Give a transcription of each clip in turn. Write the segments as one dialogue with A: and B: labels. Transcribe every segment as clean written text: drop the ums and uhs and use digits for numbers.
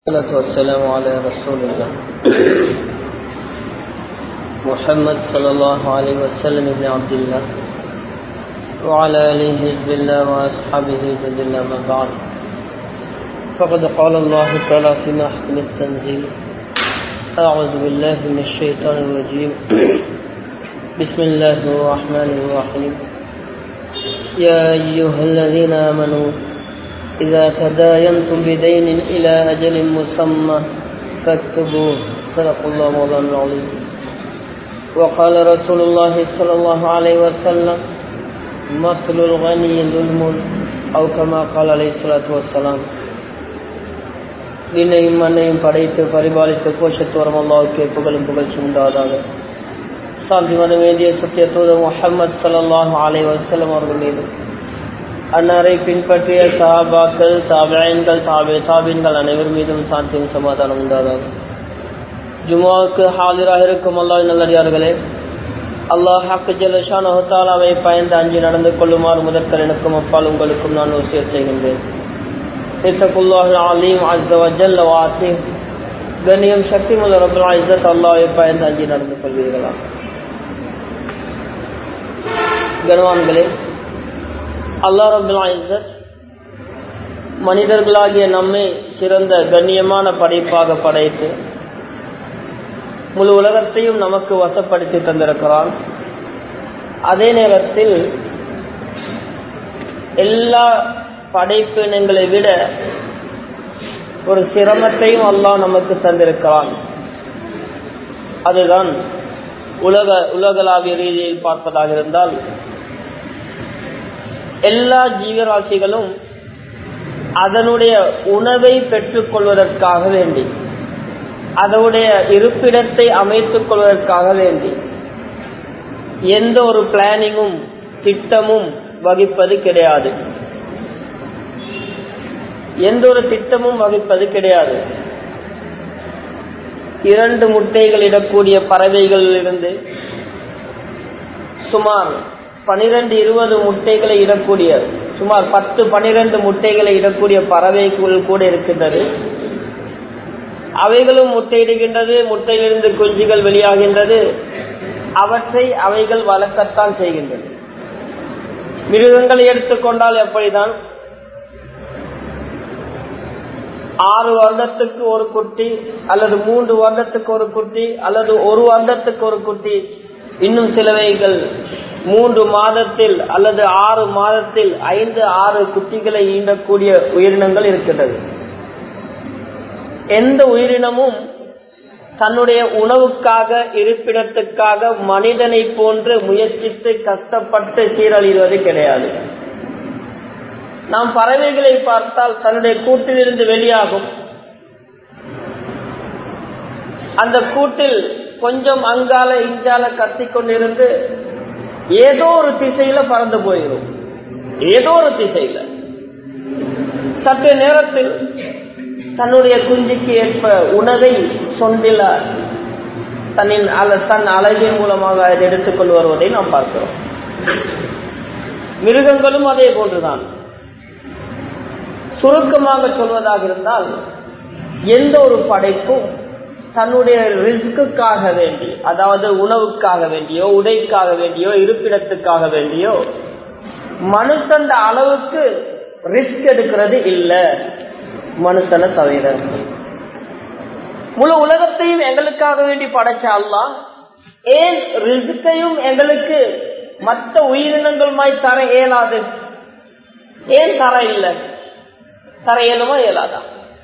A: والصلاة والسلام على رسول الله محمد صلى الله عليه وسلم ابن عبد الله وعلى آله حزب الله وأصحابه جند الله ما بعد فقد قال الله تعالى في محكم التنزيل أعوذ بالله من الشيطان الرجيم بسم الله الرحمن الرحيم يا أيها الذين آمنوا إذا تداينتم بدين إلى أجل مسمى فاكتبوه صدق الله مولانا العظيم وقال رسول الله صلى الله عليه وسلم مثل الغني ظلم أو كما قال عليه الصلاة والسلام விண்ணையும் மண்ணையும் படைத்து பரிபாலித்து போஷத்து வரும் அல்லாஹ்வுக்கே புகழும் புகழ்ச்சி உண்டாவதாக. சாந்தி மதம் வேண்டிய சத்திய தூதர் முஹம்மது ஸல்லல்லாஹு அலைஹி வஸல்லம் அவர்கள் மீது அன்னாரை பின்பற்றிய சஹாபாக்கள் தாபிஈன்கள் தாபிஈன்கள் அனைவர் மீதும் சாந்தியும் சமாதானம் உண்டாதாக. ஜும்ஆவுக்கு ஹாஜராக இருக்கும் அல்லாஹ்வின் நல்லடியார்களே, அல்லாஹ் ஹக் ஜல்ல ஷானஹு தஆலாவை பயந்து அஞ்சி நடந்து கொள்ளுமாறு முதற்கல் எனக்கும் அப்பால் உங்களுக்கும் நான் வசியத் செய்கின்றேன். இத்தகுல்லாஹுல் அலீம் அஸ்ஸ வ ஜல்ல வ ஆஸீம். கண்ணியம் சக்தி முதல் ரப்பல் இஸ்ஸத் அல்லாஹ்வை பயந்து அஞ்சி நடந்து கொள்வீர்களா. கண்வான்களே, அல்லாஹ் ரப்பல் இஸ்ஸத் மனிதர்களாகிய நம்மை சிறந்த கண்ணியமான படைப்பாக படைத்து முழு உலகத்தையும் நமக்கு வசப்படுத்தி தந்திருக்கிறான். அதே நேரத்தில் எல்லா படைப்பினங்களை விட ஒரு சிரமத்தையும் அல்லாஹ் நமக்கு தந்திருக்கிறான். அதுதான் உலகளாவிய ரீதியில் பார்ப்பதாக இருந்தால் எல்லா ஜீவராசிகளும் அதனுடைய உணவை பெற்றுக் கொள்வதற்காக வேண்டி, அதனுடைய இருப்பிடத்தை அமைத்துக் கொள்வதற்காக வேண்டி எந்த ஒரு பிளானிங்கும் திட்டமும் வகிப்பது கிடையாது. எந்த ஒரு திட்டமும் வகிப்பது கிடையாது. 2 முட்டைகள் இடக்கூடிய பறவைகளிலிருந்து சுமார் 12-20 முட்டைகளை இடக்கூடிய, சுமார் 10-12 முட்டைகளை இடக்கூடிய பறவைகள் கூட இருக்கின்றது. அவைகளும் முட்டையிடுகின்றது. முட்டையிலிருந்து குஞ்சுகள் வெளியாகின்றது. அவற்றை அவைகள் வளர்க்கத்தான் செய்கின்றது. மிருகங்களை எடுத்துக்கொண்டால் எப்படிதான் 6 வருடத்துக்கு ஒரு குட்டி, அல்லது 3 வருடத்துக்கு ஒரு குட்டி, அல்லது 1 வருடத்துக்கு ஒரு குட்டி, இன்னும் சிலவைகள் 3 மாதத்தில் அல்லது 6 மாதத்தில் 5-6 குட்டிகளை ஈண்டக்கூடிய உயிரினங்கள் இருக்கின்றது. எந்த உயிரினமும் தன்னுடைய உணவுக்காக, இருப்பிடத்துக்காக மனிதனை போன்று முயற்சித்து கஷ்டப்பட்டு சீரழிவது கிடையாது. நாம் பறவைகளை பார்த்தால் தன்னுடைய கூட்டிலிருந்து வெளியாகும். அந்த கூட்டில் கொஞ்சம் அங்கால இஞ்சால கத்திக்கொண்டிருந்து ஏதோ ஒரு திசையில பறந்து போயிடும். ஏதோ ஒரு திசையில சற்று நேரத்தில் தன்னுடைய குஞ்சுக்கு ஏற்ப உணவை சொந்தில தன் அழகின் மூலமாக அதை எடுத்துக்கொண்டு வருவதை நாம் பார்க்கிறோம். மிருகங்களும் அதே போன்றுதான். சுருக்கமாக சொல்வதாக இருந்தால் எந்த ஒரு படைப்பும் தன்னுடைய ரிஸ்க்குக்காக வேண்டி, அதாவது உணவுக்காக வேண்டியோ, உடைக்காக வேண்டியோ, இருப்பிடத்துக்காக வேண்டியோ மனுஷன் அளவுக்கு ரிஸ்க் எடுக்கிறது இல்லை, மனுஷனை தவிர. முழு உலகத்தையும் எங்களுக்காக வேண்டி படைச்ச அல்லாஹ் ஏன் ரிஸ்கையும் எங்களுக்கு மற்ற உயிரினங்களுமாய் தர இயலாது? ஏன் தர இல்லை? தர இயலுமா இயலாதா?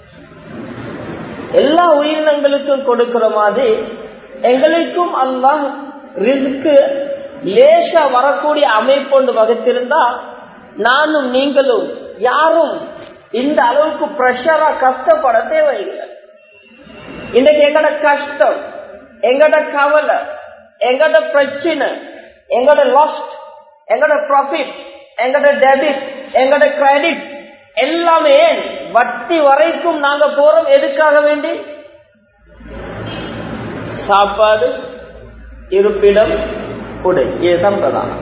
A: எல்லா உயிரினங்களுக்கும் கொடுக்கிற மாதிரி எங்களுக்கும் அல்லாஹ் ரிஸ்க் லேசா வரக்கூடிய அமைப்பொண்டு வகுத்திருந்தா நானும் நீங்களும் யாரும் இந்த அளவுக்கு பிரஷரா கஷ்டப்பட தேவையில்லை. இன்றைக்கு எங்கட கஷ்டம், எங்கட கவலை, எங்கட பிரச்சனை, எங்கட லாஸ்ட், எங்கட ப்ராஃபிட், எங்கட டெபிட், எங்கட கிரெடிட் எல்லாமே வட்டி வரைக்கும் நாங்க போறோம். எதுக்காக வேண்டி? சாப்பாடு, இருப்பிடம், உடை. இதுதான் பிரதானம்.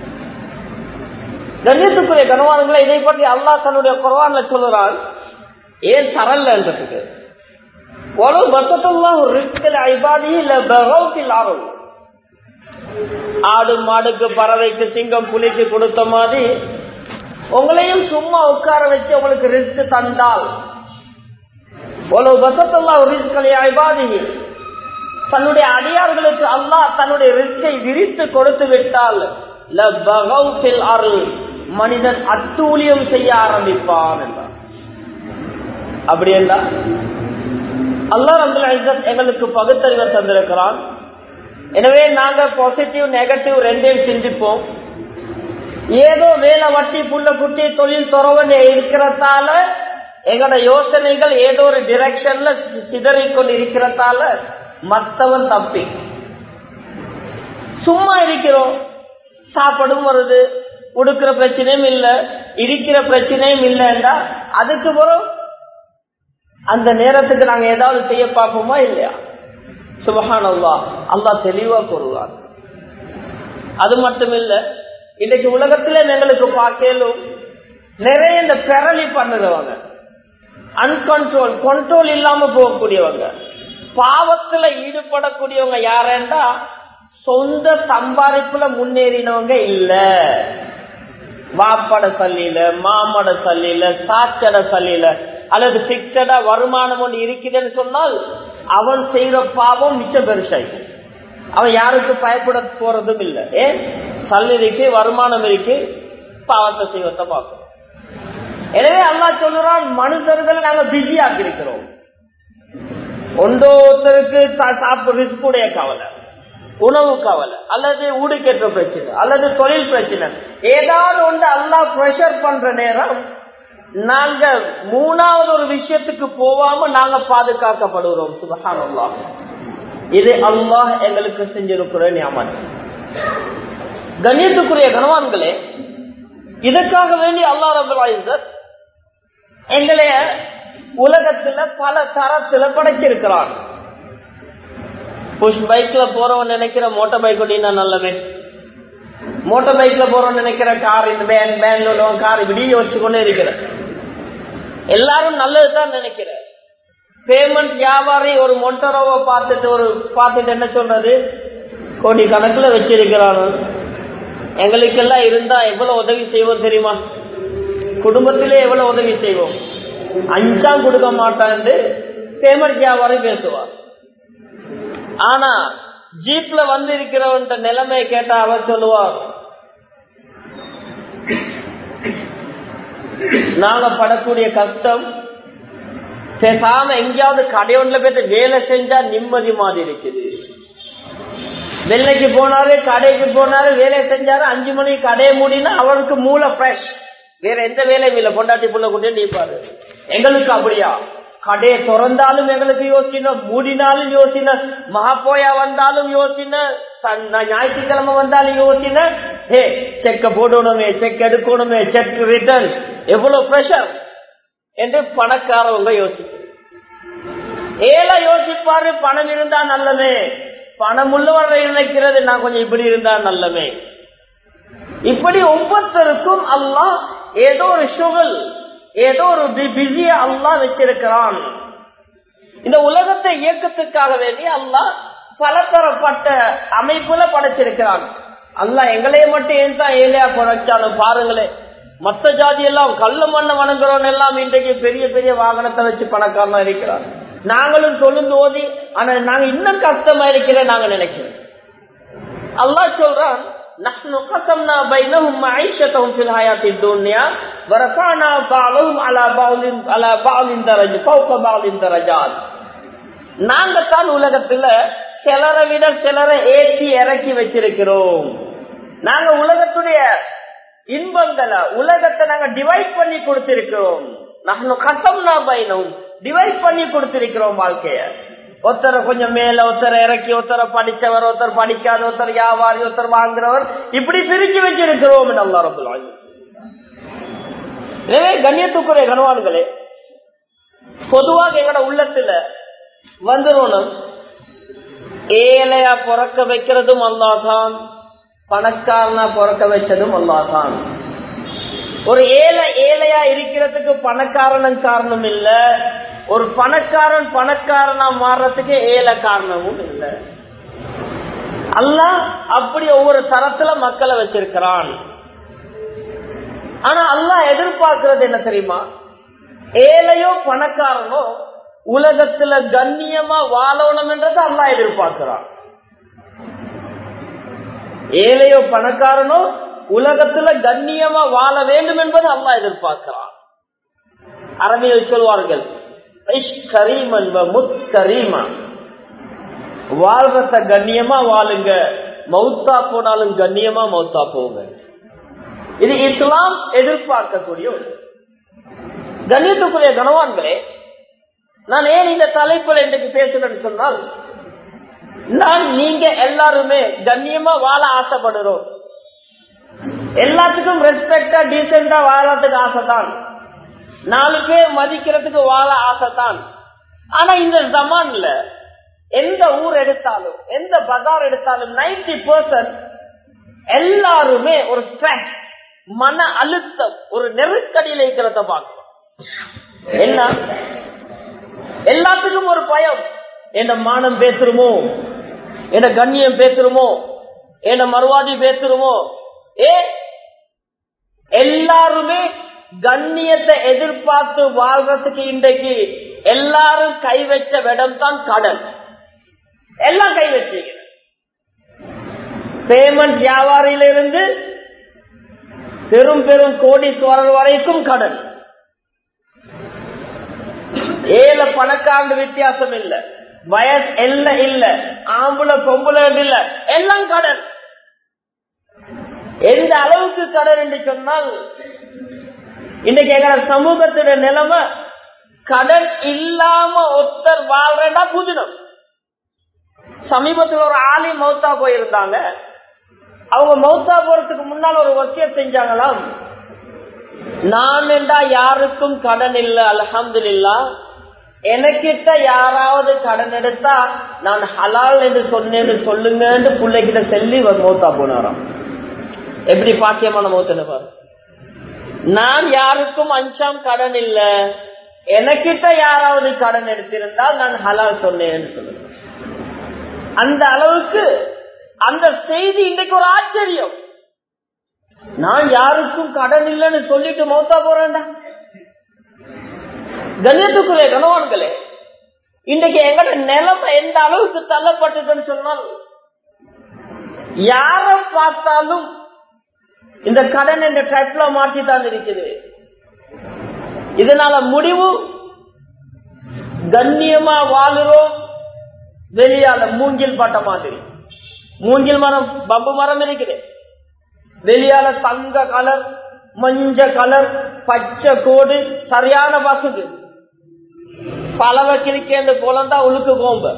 A: கண்ணியத்துக்குரிய கனவான்களை இதை பற்றி அல்லாஹ் தன்னுடைய குர்ஆன்ல சொல்றான். ஏன் தரலன்றதுக்கு. ஆடு மாடுக்கு பறவைக்கு சிங்கம் புலிக்கு கொடுத்த மாதிரி உங்களையும் சும்மா உட்கார வச்சு உங்களுக்கு ரிஸ்க் தந்தால், தன்னுடைய அடியார்களுக்கு அல்லாஹ் தன்னுடைய ரிஸ்கை விரித்து கொடுத்து விட்டால் மனிதன் அட்டூழியம் செய்ய ஆரம்பிப்பான் என்றார். அப்படி என்றால் அல்லாஹ் ரப்பல் இஸ்ஸத் எங்களுக்கு பகுத்தறிவை தந்திருக்கிறான். எனவே நாங்க பாசிட்டிவ் நெகட்டிவ் ரெண்டையும் சிந்திப்போம். ஏதோ வேலை வட்டி புள்ள குட்டி தொழில் துறவன் இருக்கிறதால எங்களோட யோசனைகள் ஏதோ ஒரு டிரெக்ஷன்ல சிதறிக்கொண்டு இருக்கிறதால மற்றவன் தப்பி சும்மா இருக்கிறோம். சாப்பாடும் வருது, உடுக்கிற பிரச்சனையும் இல்லை, இருக்கிற பிரச்சனையும் இல்லைன்னா அதுக்கு பிறகு அந்த நேரத்துக்கு நாங்க ஏதாவது செய்ய பார்ப்போமா இல்லையா? சுப்ஹானல்லாஹ், அல்லாஹ் தெளிவா கூறுவார். அது மட்டும் இல்ல, இன்னைக்கு உலகத்திலே எங்களுக்கு பார்க்கலும் நிறைய இந்த பெரளி பண்ணுறவங்க, அன்கண்ட்ரோல் கண்ட்ரோல் இல்லாம போகக்கூடியவங்க, பாவத்துல ஈடுபடக்கூடியவங்க யாரேண்டா சொந்த சம்பாதிப்புல முன்னேறினவங்க இல்ல. வாப்பட சல்லில, மாமட சல்லில, சாச்சட சல்லில அல்லது பிக்சடா வருமானம் ஒன்று இருக்குதுன்னு சொன்னால் அவன் செய்யற பாவம் மிச்ச பெருசாய். அவன் யாருக்கு பயப்பட போறதும் இல்லை. ஏன்? சல்லி இருக்கு, வருமானம் இருக்கு, பாவத்தை செய்வத்தை பார்க்கணும். எனவே அல்லாஹ் சொல்றான், மனுஷர்கள் நாங்க பிஸி ஆக்கி இருக்கிறோம். ஒன்றொருத்தருக்கு ரிஸ்குடைய கவலை, உணவு கவலை, அல்லது ஊடுக்கேற்ற பிரச்சனை, அல்லது தொழில் பிரச்சனை, ஏதாவது ஒன்று அல்லாஹ் பிரஷர் பண்ற நேரம் நாங்க மூணாவது ஒரு விஷயத்துக்கு போவாம நாங்க பாதுகாக்கப்படுகிறோம். சுப்ஹானல்லாஹ், இது அல்லாஹ் எங்களுக்கு செஞ்சிருக்கிற நியமம். கண்ணியத்துக்குரிய கணவான்களே, இதுக்காக வேண்டி அல்லாஹ் ரப்பல் இஸ்ஸத் எங்களைய உலகத்துல பல தரத்துல படைச்சிருக்கிறான். புஷ் பைக்ல போறவன் நினைக்கிற மோட்டார் பைக் ஓட்டினா நல்லவே, மோட்டார் பைக்ல போறவன் நினைக்கிற கார், இந்த பேன்ல உள்ளவன் கார், இப்படி யோசிச்சு கொண்டே இருக்கிற எல்லாரும் நல்லதுதான் நினைக்கிற. பேமெண்ட் வியாபாரி ஒரு மொண்டரோவை பார்த்துட்டு என்ன சொல்றது, கோடி கணக்குல வச்சிருக்கிறான். எங்களுக்கெல்லாம் இருந்தா எவ்வளவு உதவி செய்வோம் தெரியுமா? குடும்பத்திலே எவ்வளவு உதவி செய்வோம். 5 கொடுக்க மாட்டான் பேமெண்ட் வியாபாரி பேசுவார். ஆனா ஜீப்ல வந்து இருக்கிறவன் நிலைமையை கேட்டா அவர் சொல்லுவார், நாங்க படக்கூடிய கஷ்டம் பேசாம எங்கேயாவது கடையொன்ல போயிட்டு வேலை செஞ்சா நிம்மதி மாதிரி இருக்குது. வெள்ளைக்கு போனாரு, கடைக்கு போனாரு, வேலை செஞ்சாரு, 5 மணிக்கு கடையை மூடினா அவருக்கு மூளை ஃப்ரெஷ், வேற எந்த வேலையும் இல்லை, பொண்டாட்டி புள்ள கூட்டி நீப்பாரு. எங்களுக்கு அப்படியா? கடையை திறந்தாலும் எங்களுக்கு யோசின, மூடினாலும் யோசின, மகாப்போயா வந்தாலும் யோசின, ஞாயிற்றுக்கிழமை வந்தாலும் யோசின, செக்க போடணுமே, செக் எடுக்கணுமே, செக் ரிட்டர்ன், எவ்வளவு பிரஷர் என்று பணக்காரவங்க யோசிக்க. ஏழை யோசிப்பாரு, பணம் இருந்தா நல்லமே, பணம் உள்ளவரை நினைக்கிறது நான் கொஞ்சம் இப்படி இருந்தா நல்லமே. இப்படி ஒவ்வொருத்தருக்கும் அல்லாஹ் ஏதோ ஒரு ஷுகல், ஏதோ ஒரு பிஸிய அல்லாஹ் வச்சிருக்கிறான். இந்த உலகத்தை இயக்கத்துக்காக வேண்டி அல்லாஹ் பலதரப்பட்ட அமைப்புல படைச்சிருக்கிறான். அல்லாஹ் எங்களையே மட்டும் ஏன் தான் ஏழையா படைச்சாலும் பாருங்களேன். மற்ற ஜாதி எல்லாம் கல்லு மண்ணை வணங்குறவன் எல்லாம் இன்றைக்கு பெரிய பெரிய வாகனத்தை வச்சு பணக்காரனா இருக்கிறான். நாங்களும் தொழுந்து ஓதி, ஆனா நாங்க இன்னும் கஷ்டமா இருக்கிற நாங்க நினைக்கிறோம். அல்லாஹ் சொல்றான், நஹ்னு கஸம்னா பைனஹும் மஈஷத்தஹும் ஃபில் ஹயாத்தித் துன்யா வரஃபஅனா பஅலஹும் அலா பஅலின் தரஜா ஃபௌக பஅலின் தரஜாத். நாங்க தான் உலகத்துல சிலரை விட சிலரை ஏற்றி இறக்கி வச்சிருக்கிறோம். நாங்க உலகத்துடைய இன்பங்களை, உலகத்தை நாங்க டிவைட் பண்ணி கொடுத்திருக்கிறோம். நஹ்னு கஸம்னா பைனஹும், டிவைட் பண்ணி கொடுத்திருக்கிறோம் வாழ்க்கைய. ஒருத்தரை கொஞ்சம் மேல, ஒருத்தரை இறக்கி, ஒருத்தரை படிச்சவர், ஒருத்தர் படிக்காத, ஒருத்தர் வியாபாரி, ஒருத்தர் வாங்குறவர், இப்படி பிரிச்சு வச்சிருக்கிறோம். அல்லாஹ் ரப்பல் ஆலமீன். எனவே கண்ணியத்துக்குரிய கணவான்களே, பொதுவாக எங்கட உள்ளத்துல வந்துடணும், ஏழையா பிறக்க வைக்கிறதும் அல்லாஹ் தான், பணக்காரனா பிறக்க வச்சதும் அல்லாஹ் தான். ஒரு ஏழையா இருக்கிறதுக்கு பணக்காரனும் காரணம் இல்ல, ஒரு பணக்காரனா மாறுறதுக்கு ஏழை காரணமும் இல்ல. அல்லாஹ் அப்படி ஒவ்வொரு தரத்துல மக்களை வச்சிருக்கிறான். ஆனா அல்லாஹ் எதிர்பார்க்கிறது என்ன தெரியுமா? ஏழையோ பணக்காரனோ உலகத்துல கண்ணியமா வாழணும் என்றது அல்லாஹ் எதிர்பார்க்கிறான். ஏழையோ பணக்காரனோ உலகத்துல கண்ணியமா வாழ வேண்டும் என்பது அல்லாஹ் எதிர்பார்க்கிறான். அரபியில் சொல்வார்கள், வாழ்றத கண்ணியமா வாழுங்க, மௌத்தா போனாலும் கண்ணியமா மௌத்தா போங்க. இது இஸ்லாம் எதிர்பார்க்கக்கூடிய ஒரு கண்ணியத்துக்குரிய கனவான்களே. நான் ஏன் இந்த தலைப்பில் இன்றைக்கு பேசுறேன்னு சொன்னால், நீங்க எல்லாருமே கண்ணியமா வாழ ஆசைப்படுறோம். எல்லாத்துக்கும் ரெஸ்பெக்டா டீசெண்டா வாழறதுக்கு ஆசைதான், 4 பேர் மதிக்கிறதுக்கு வாழ ஆசைதான். ஆனா இந்த ஜமான்ல எந்த ஊர் எடுத்தாலும், எந்த பஜார் எடுத்தாலும் 90% எல்லாருமே ஒரு ஸ்ட்ரெஸ், மன அழுத்தம், ஒரு நெருக்கடியில் இருக்கிறத பார்க்கிறோம். என்ன? எல்லாத்துக்கும் ஒரு பயம். என்ன மானம் பேசுறோமோ, என்ன கண்ணியம் பேசுறோமோ, என்ன மறுவாதி பேசுறோமோ. எல்லாருமே கண்ணியத்தை எதிர்பார்த்து வாழ்றதுக்கு இன்றைக்கு எல்லாரும் கை வச்ச இடம் தான் கடன். எல்லாம் கை வச்சீங்க. பேமெண்ட் வியாபாரியிலிருந்து பெரும் பெரும் கோடீஸ்வரர் வரைக்கும் கடன். ஏழை பணக்காரங்க வித்தியாசம் இல்ல, வயசு எல்லாம் இல்ல, ஆம்புல பொம்புல இல்ல, எல்லாம் கடன். எந்த அளவுக்கு கடன் என்று சொன்னால், இன்னைக்கு எங்க சமூகத்தின நிலைமை கடன் இல்லாம ஒருத்தர் வாழ்றா புதினம். சமீபத்தில் ஒரு ஆளி மௌத்தா போயிருந்தாங்க. அவங்க மௌத்தா போறதுக்கு முன்னால் ஒரு வசியத் செஞ்சாங்களாம், நான் என்றா யாருக்கும் கடன் இல்ல, அல்ஹம்துலில்லாஹ். எனக்கிட்ட யாராவது கடன் எடுத்தா நான் ஹலால் என்று சொன்னேன்னு சொல்லுங்க பிள்ளைகிட்ட சொல்லி மௌத்தா போனாராம். எப்படி பாக்கியமான மௌத்தன பாரு. நான் யாருக்கும் அஞ்சாம் கடன் இல்ல, எனக்கிட்ட யாராவது கடன் எடுத்திருந்தால் நான் ஹலால் சொன்னேன்னு சொல்லுங்க. அந்த அளவுக்கு அந்த செய்தி இன்றைக்கு ஒரு ஆச்சரியம். நான் யாருக்கும் கடன் இல்லைன்னு சொல்லிட்டு மௌத்தா போறேன்டா. கண்ணியத்துக்குரிய கணவான்களே, இன்றைக்கு எங்கட நிலைமை எந்த அளவுக்கு தள்ளப்பட்டுன்னு சொன்னால், யார பார்த்தாலும் இந்த கடன் என்ற ட்ராப்ல மாற்றித்தான் இருக்குது. இதனால முடிவு கண்ணியமா வாழுறோம், வெளியால மூங்கில் பாட்ட மாதிரி. மூங்கில் மரம், பம்பு மரம் இருக்குது, வெளியால தங்க கலர், மஞ்ச கலர், பச்சை கோடு, சரியான பசுக்கு பலவ கிரிக்கேண்டு போலந்தா உள்ளுக்கு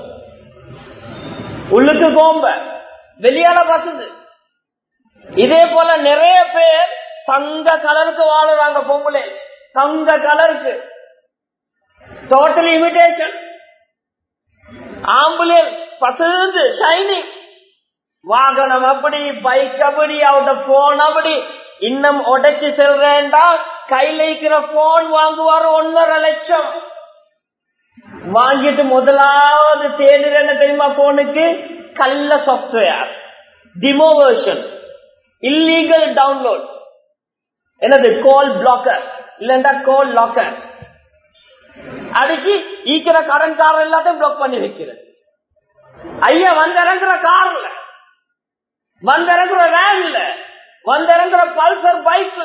A: கோம்ப வெளியால பசுது. இதே போல நிறைய பேர் தங்க கலருக்கு வாழுறாங்க. பொம்பளை தங்க கலருக்கு டோட்டல் இமிடேஷன். ஆம்புலன்ஸ் பசுந்து ஷைனிங், வாகனம் அப்படி, பைக் அப்படி, அவட போன் அப்படி. இன்னும் உடைச்சு செல்றேன்டா கையில இருக்கிற போன் வாங்குவாரு 1.5 லட்சம். வாங்கிட்டு முதலாவது தேடுற என்ன தெரியுமா? போனுக்கு கள்ள software, demo version, illegal download, என்னது கால் பிளாக்கர் இல்லண்டா கால் லாக்கர் அடிச்சு ஈக்கிற கடன்காரர் எல்லாத்தையும் பிளாக் பண்ணி வைக்கிறது. ஐயா வந்திறங்குற கார்ல, வந்திறங்குற வேன்ல, வந்திறங்குற பல்சர் பைக்ல.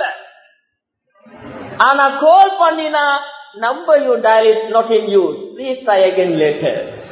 A: ஆனா கால் பண்ணினா number you dial is not in use, please try again later.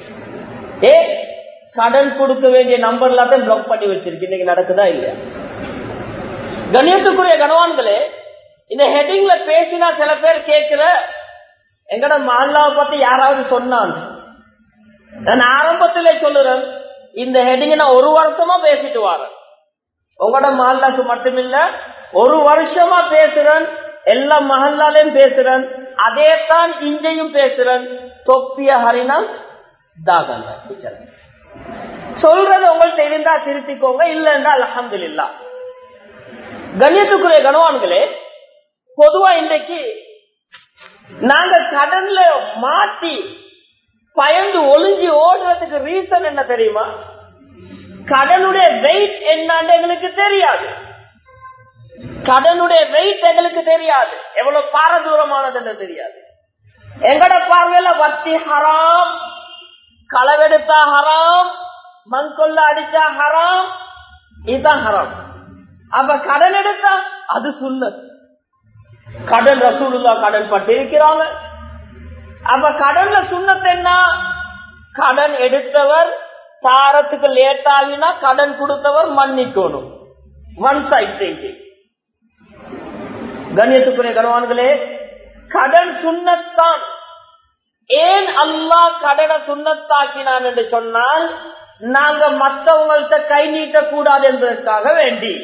A: கடன் கொடுக்க வேண்டிய நம்பர் எல்லாத்தையும் பிளாக் பண்ணி வச்சிருக்கு. இன்னைக்கு நடக்குதா இல்லையா? கண்ணியத்துக்குரிய கணவான்களே, இந்த ஹெட்டிங்ல பேசினா சில பேர் கேட்கிற, எங்கட மஹல்லாவை பத்தி யாராவது சொன்னான்? நான் ஆரம்பத்திலே சொல்லுறேன், இந்த ஹெட்டிங் நான் 1 வருஷமா பேசிட்டு வரேன். உங்களோட மஹல்லாக்கு மட்டுமில்ல, 1 வருஷமா பேசுறேன், எல்லா மஹல்லாலையும் பேசுறேன், அதே தான் இங்கேயும் பேசுறேன். தொப்பிய ஹரினா தாகல்ல சொல்றது உங்களுக்கு தெரிந்தா திருத்திக்கோங்க, இல்லைன்னா அல்ஹம்துலில்லாஹ். கண்ணியத்துக்குரிய கணவான்களே, பொதுவா இன்றைக்கு நாங்க கடன்ல மாட்டி பயந்து ஒளிஞ்சி ஓடுறதுக்கு ரீசன் என்ன தெரியுமா? கடனுடைய வெயிட் என்னன்னு எங்களுக்கு தெரியாது. கடனுடைய வெயிட் எங்களுக்கு தெரியாது, எவ்வளவு பாரதூரமானதுன்னு தெரியாது. எங்கட பார்வையில வட்டி ஹராம், களவெடுத்தா ஹராம், மண்கொள்ள அடிச்சா ஹராம், இதுதான் ஹராம். அப்ப கடன் எடுத்தா அது சுன்னத். கடன் ரசூலுல்லாஹ் கடன் பட்டிருக்கிறாங்க. அப்ப கடன்ல சுன்னத் என்ன? கடன் எடுத்தவர் தாரத்துக்கு லேட் ஆகினா கடன் கொடுத்தவர் மன்னிக்கணும். One side thinking. கண்ணியத்துக்குரிய கணவான்களே, கடன் சுன்னத்தான். ஏன் அல்லாஹ் கடனை சுன்னத்தாக்கினான் என்று சொன்னால், நாங்க மற்றவங்கள்ட்ட கை நீட்ட கூடாது என்பதற்காக வேண்டி.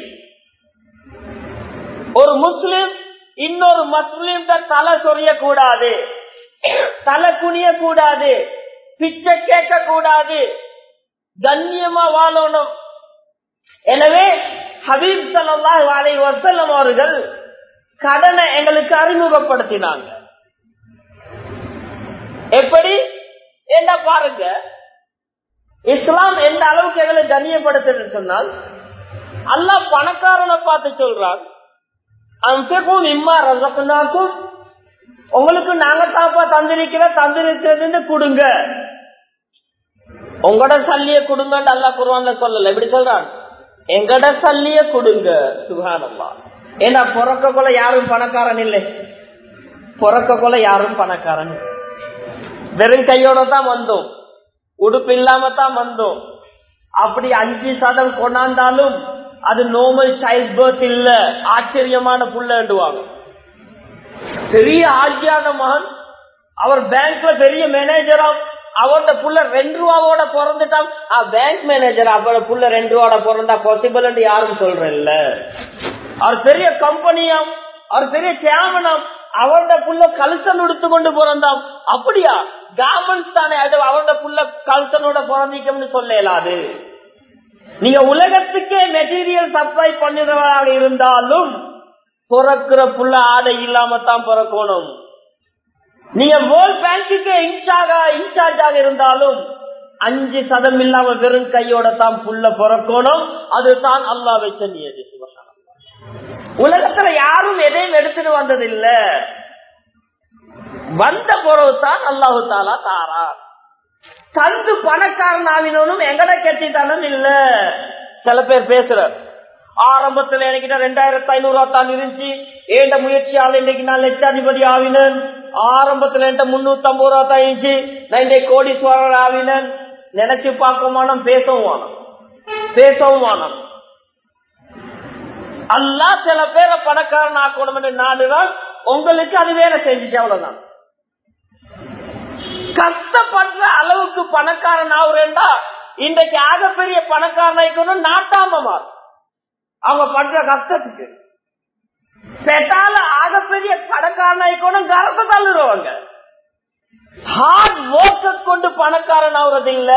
A: ஒரு முஸ்லிம் இன்னொரு முஸ்லிம் தலை சொரிய கூடாது, தலை குனிய கூடாது, பிச்சை கேட்க கூடாது, கண்ணியமா வாழணும். எனவே ஹபீப் ஸல்லல்லாஹு அலைஹி வஸல்லம் அவர்கள் கடனை எங்களுக்கு அறிமுகப்படுத்தினாங்க. எப்படி என்ன பாருங்க, இஸ்லாம் எந்த அளவுக்கு எங்களை கண்ணியப்படுத்து சொன்னால், அல்லாஹ் பணக்காரனை பார்த்து சொல்றான், அன்ஃபிகு மிம்மா ரஸக்னாக்கும், உங்களுக்கு நாங்க தாப்பா தந்திருக்கிறது கொடுங்க, உங்களோட சல்லிய கொடுங்க. அல்லாஹ் குர்ஆன்ல சொல்லல, எப்படி சொல்றான்? எங்கட சல்லிய கொடுங்க. சுப்ஹானல்லாஹ். ஏன்னா பிறக்க கொள்ள யாரும் பணக்காரன் இல்லை, பிறக்க கொள்ள யாரும் பணக்காரன். வெறும் கையோட தான் வந்தோம், உடுப்பு இல்லாம தான் வந்தோம். அப்படி 5% கொண்டாந்தாலும் அது நார்மல் சைல்ட் பர்த் இல்ல, ஆச்சரியமான புள்ளண்டுவாங்க. பெரிய ஆட்சியான மகன், அவர் பேங்க்ல பெரிய மேனேஜரா, அவரோட புள்ள 2 ரூபாவோட பிறந்துட்டான், பேங்க் மேனேஜர். அவரோட புள்ள 2 ரூபாவோட பிறந்தா பாசிபிள் என்று யாரும் சொல்றேன்ல. அவர் பெரிய கம்பெனியாம், அவர் பெரிய சேர்மனாம், அவரோட புள்ள கல்சன் எடுத்து கொண்டு பிறந்தாம். அப்படியா? கார்மெண்ட்ஸ் தானே, அவரோட புள்ள கல்சனோட பிறந்திக்கம்னு சொல்லலாது. நீங்க உலகத்துக்கே மெட்டீரியல் சப்ளை பண்ணுறவராக இருந்தாலும் பிறக்கிற புள்ள ஆடை இல்லாம தான் பிறக்கணும். நீங்க வேர்ல்ட் பேங்குக்கு இன்சார்ஜாக இருந்தாலும் 5% இல்லாம வெறும் கையோட தான் புள்ள பிறக்கணும். அதுதான் அல்லாஹ் வச்ச நியதி. உலகத்துல யாரும் எதையும் எடுத்துட்டு வந்ததில்ல, வந்த பொருள்தான் அல்லாஹு தாலா தாரா. தந்து பணக்காரன் ஆவினும் எங்கட கெட்டித்தனம் இல்ல. சில பேர் பேசுற, ஆரம்பத்துல என்கிட்ட 2500 தான் இருந்துச்சு, ஏண்ட முயற்சியால இன்னைக்கு நான் லட்சாதிபதி ஆவினன். ஆரம்பத்துல என்கிட்ட 350 ரூபா தான் இருந்துச்சு, நான் இன்றைக்கு கோடீஸ்வரர் ஆவினன். நினைச்சு பார்க்கமானம், பேசவும் வேணும். அல்லாஹ் சில பேரை பணக்காரன் ஆக்கணும் என்று நாடுதான், உங்களுக்கு அது வேலை செஞ்சுச்சு, அவ்வளவுதான். கஷ்டப்படுற அளவுக்கு பணக்காரன் ஆகுறேன்டா இன்றைக்கு ஆகப்பெரிய பணக்காரன் ஆயிக்கணும் நாட்டாம மாறும். அவங்க பண்ற கஷ்டத்துக்கு பெட்டால ஆகப்பெரிய பணக்காரன் ஆயிக்கணும் கரத்தை தள்ளுறவங்க. ஹார்ட் ஒர்க்க கொண்டு பணக்காரன் ஆகுறது இல்ல,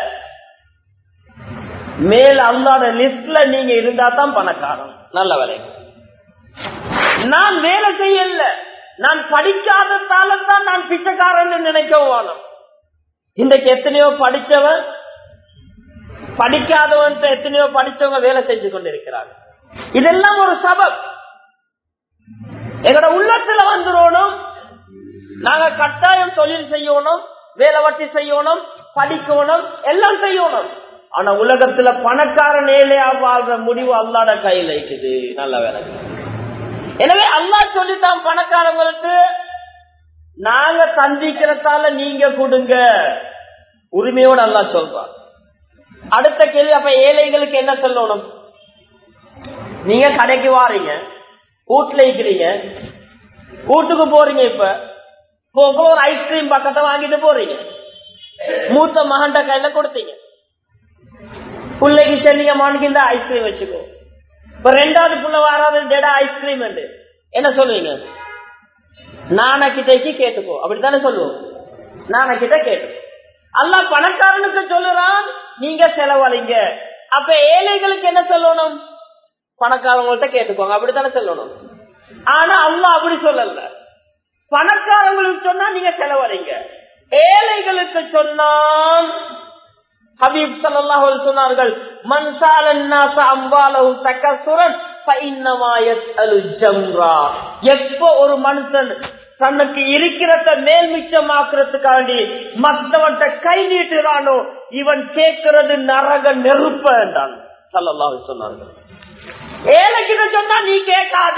A: மேல அல்லாத லிஸ்ட்ல நீங்க இருந்தா தான் பணக்காரன். நல்ல வேலை. நான் வேலை செய்யல, நான் படிக்காததால தான் நான் பிச்சைக்காரன் நினைக்கவும். இன்றைக்கு எத்தனையோ படிச்சவன் படிக்காதவன், எத்தனையோ படிச்சவங்க வேலை செஞ்சு கொண்டிருக்கிறாங்க. இதெல்லாம் ஒரு சபப் எங்களோட உள்ளத்துல வந்துடணும். நாங்க கட்டாயம் தொழில் செய்யணும், வேலை வட்டி செய்யணும், படிக்கணும், எல்லாம் செய்யணும். ஆனா உலகத்துல பணக்காரன் ஏழையா வாழ்ற முடிவு அல்லாஹ்ட கையில இருக்குது. நல்ல வேலை. எனவே அல்லாஹ் சொல்லிட்டான், பணக்காரங்களுக்கு நாங்க சந்திக்கிறதால நீங்க கொடுங்க, உரிமையோடு அல்லாஹ் சொல்றான். அடுத்த கேள்வி, அப்ப ஏழைகளுக்கு என்ன சொல்லணும்? நீங்க கடைக்கு வாரீங்க, வீட்டுல இருக்கிறீங்க, வீட்டுக்கு போறீங்க, இப்ப ஒரு ஐஸ்கிரீம் பக்கத்தை வாங்கிட்டு போறீங்க, மூத்த மகன்ட கையில கொடுத்தீங்க, பிள்ளைக்கு செல்லிங்க மகனுக்கு இந்த ஐஸ்கிரீம் வச்சுக்கோ. இப்ப 2வது புள்ள வராது ஐஸ்கிரீம் என்ன சொல்லுவீங்க? நான கிட்டக்கு கேட்டுக்கோ, அப்படித்தானே சொல்லுவோம். நான கிட்ட கேட்டு அல்லாஹ் பணக்காரனுக்கு சொல்லுறான், நீங்க செலவழிங்க. அப்ப ஏழைகளுக்கு என்ன சொல்லணும்? பணக்காரங்கள்ட்ட கேட்டுக்கோங்க, அப்படித்தானே சொல்லணும். ஆனா அல்லாஹ் அப்படி சொல்லல. பணக்காரங்களுக்கு சொன்னா நீங்க செலவழிங்க, ஏழைகளுக்கு சொன்னால் ஹபீப் ஸல்லல்லாஹு அலைஹி சொன்னார்கள், மன் ஸாலன் நாஸ அம்வாலஹு தகஸ்ஸுரன் ஃபஇன்னமா யஸ்அலு ஜம்ரா. எப்போ ஒரு மனுஷன் தனக்கு இருக்கிறத மேல் மிச்சமாக்குறதுக்காண்டி மத்தவன்ட்ட கை நீட்டுறானோ இவன் கேட்கிறது நரக நெருப்ப என்றான் ஸல்லல்லாஹு அலைஹி சொன்னார்கள். ஏழைகிட்ட சொன்னா நீ கேட்காத,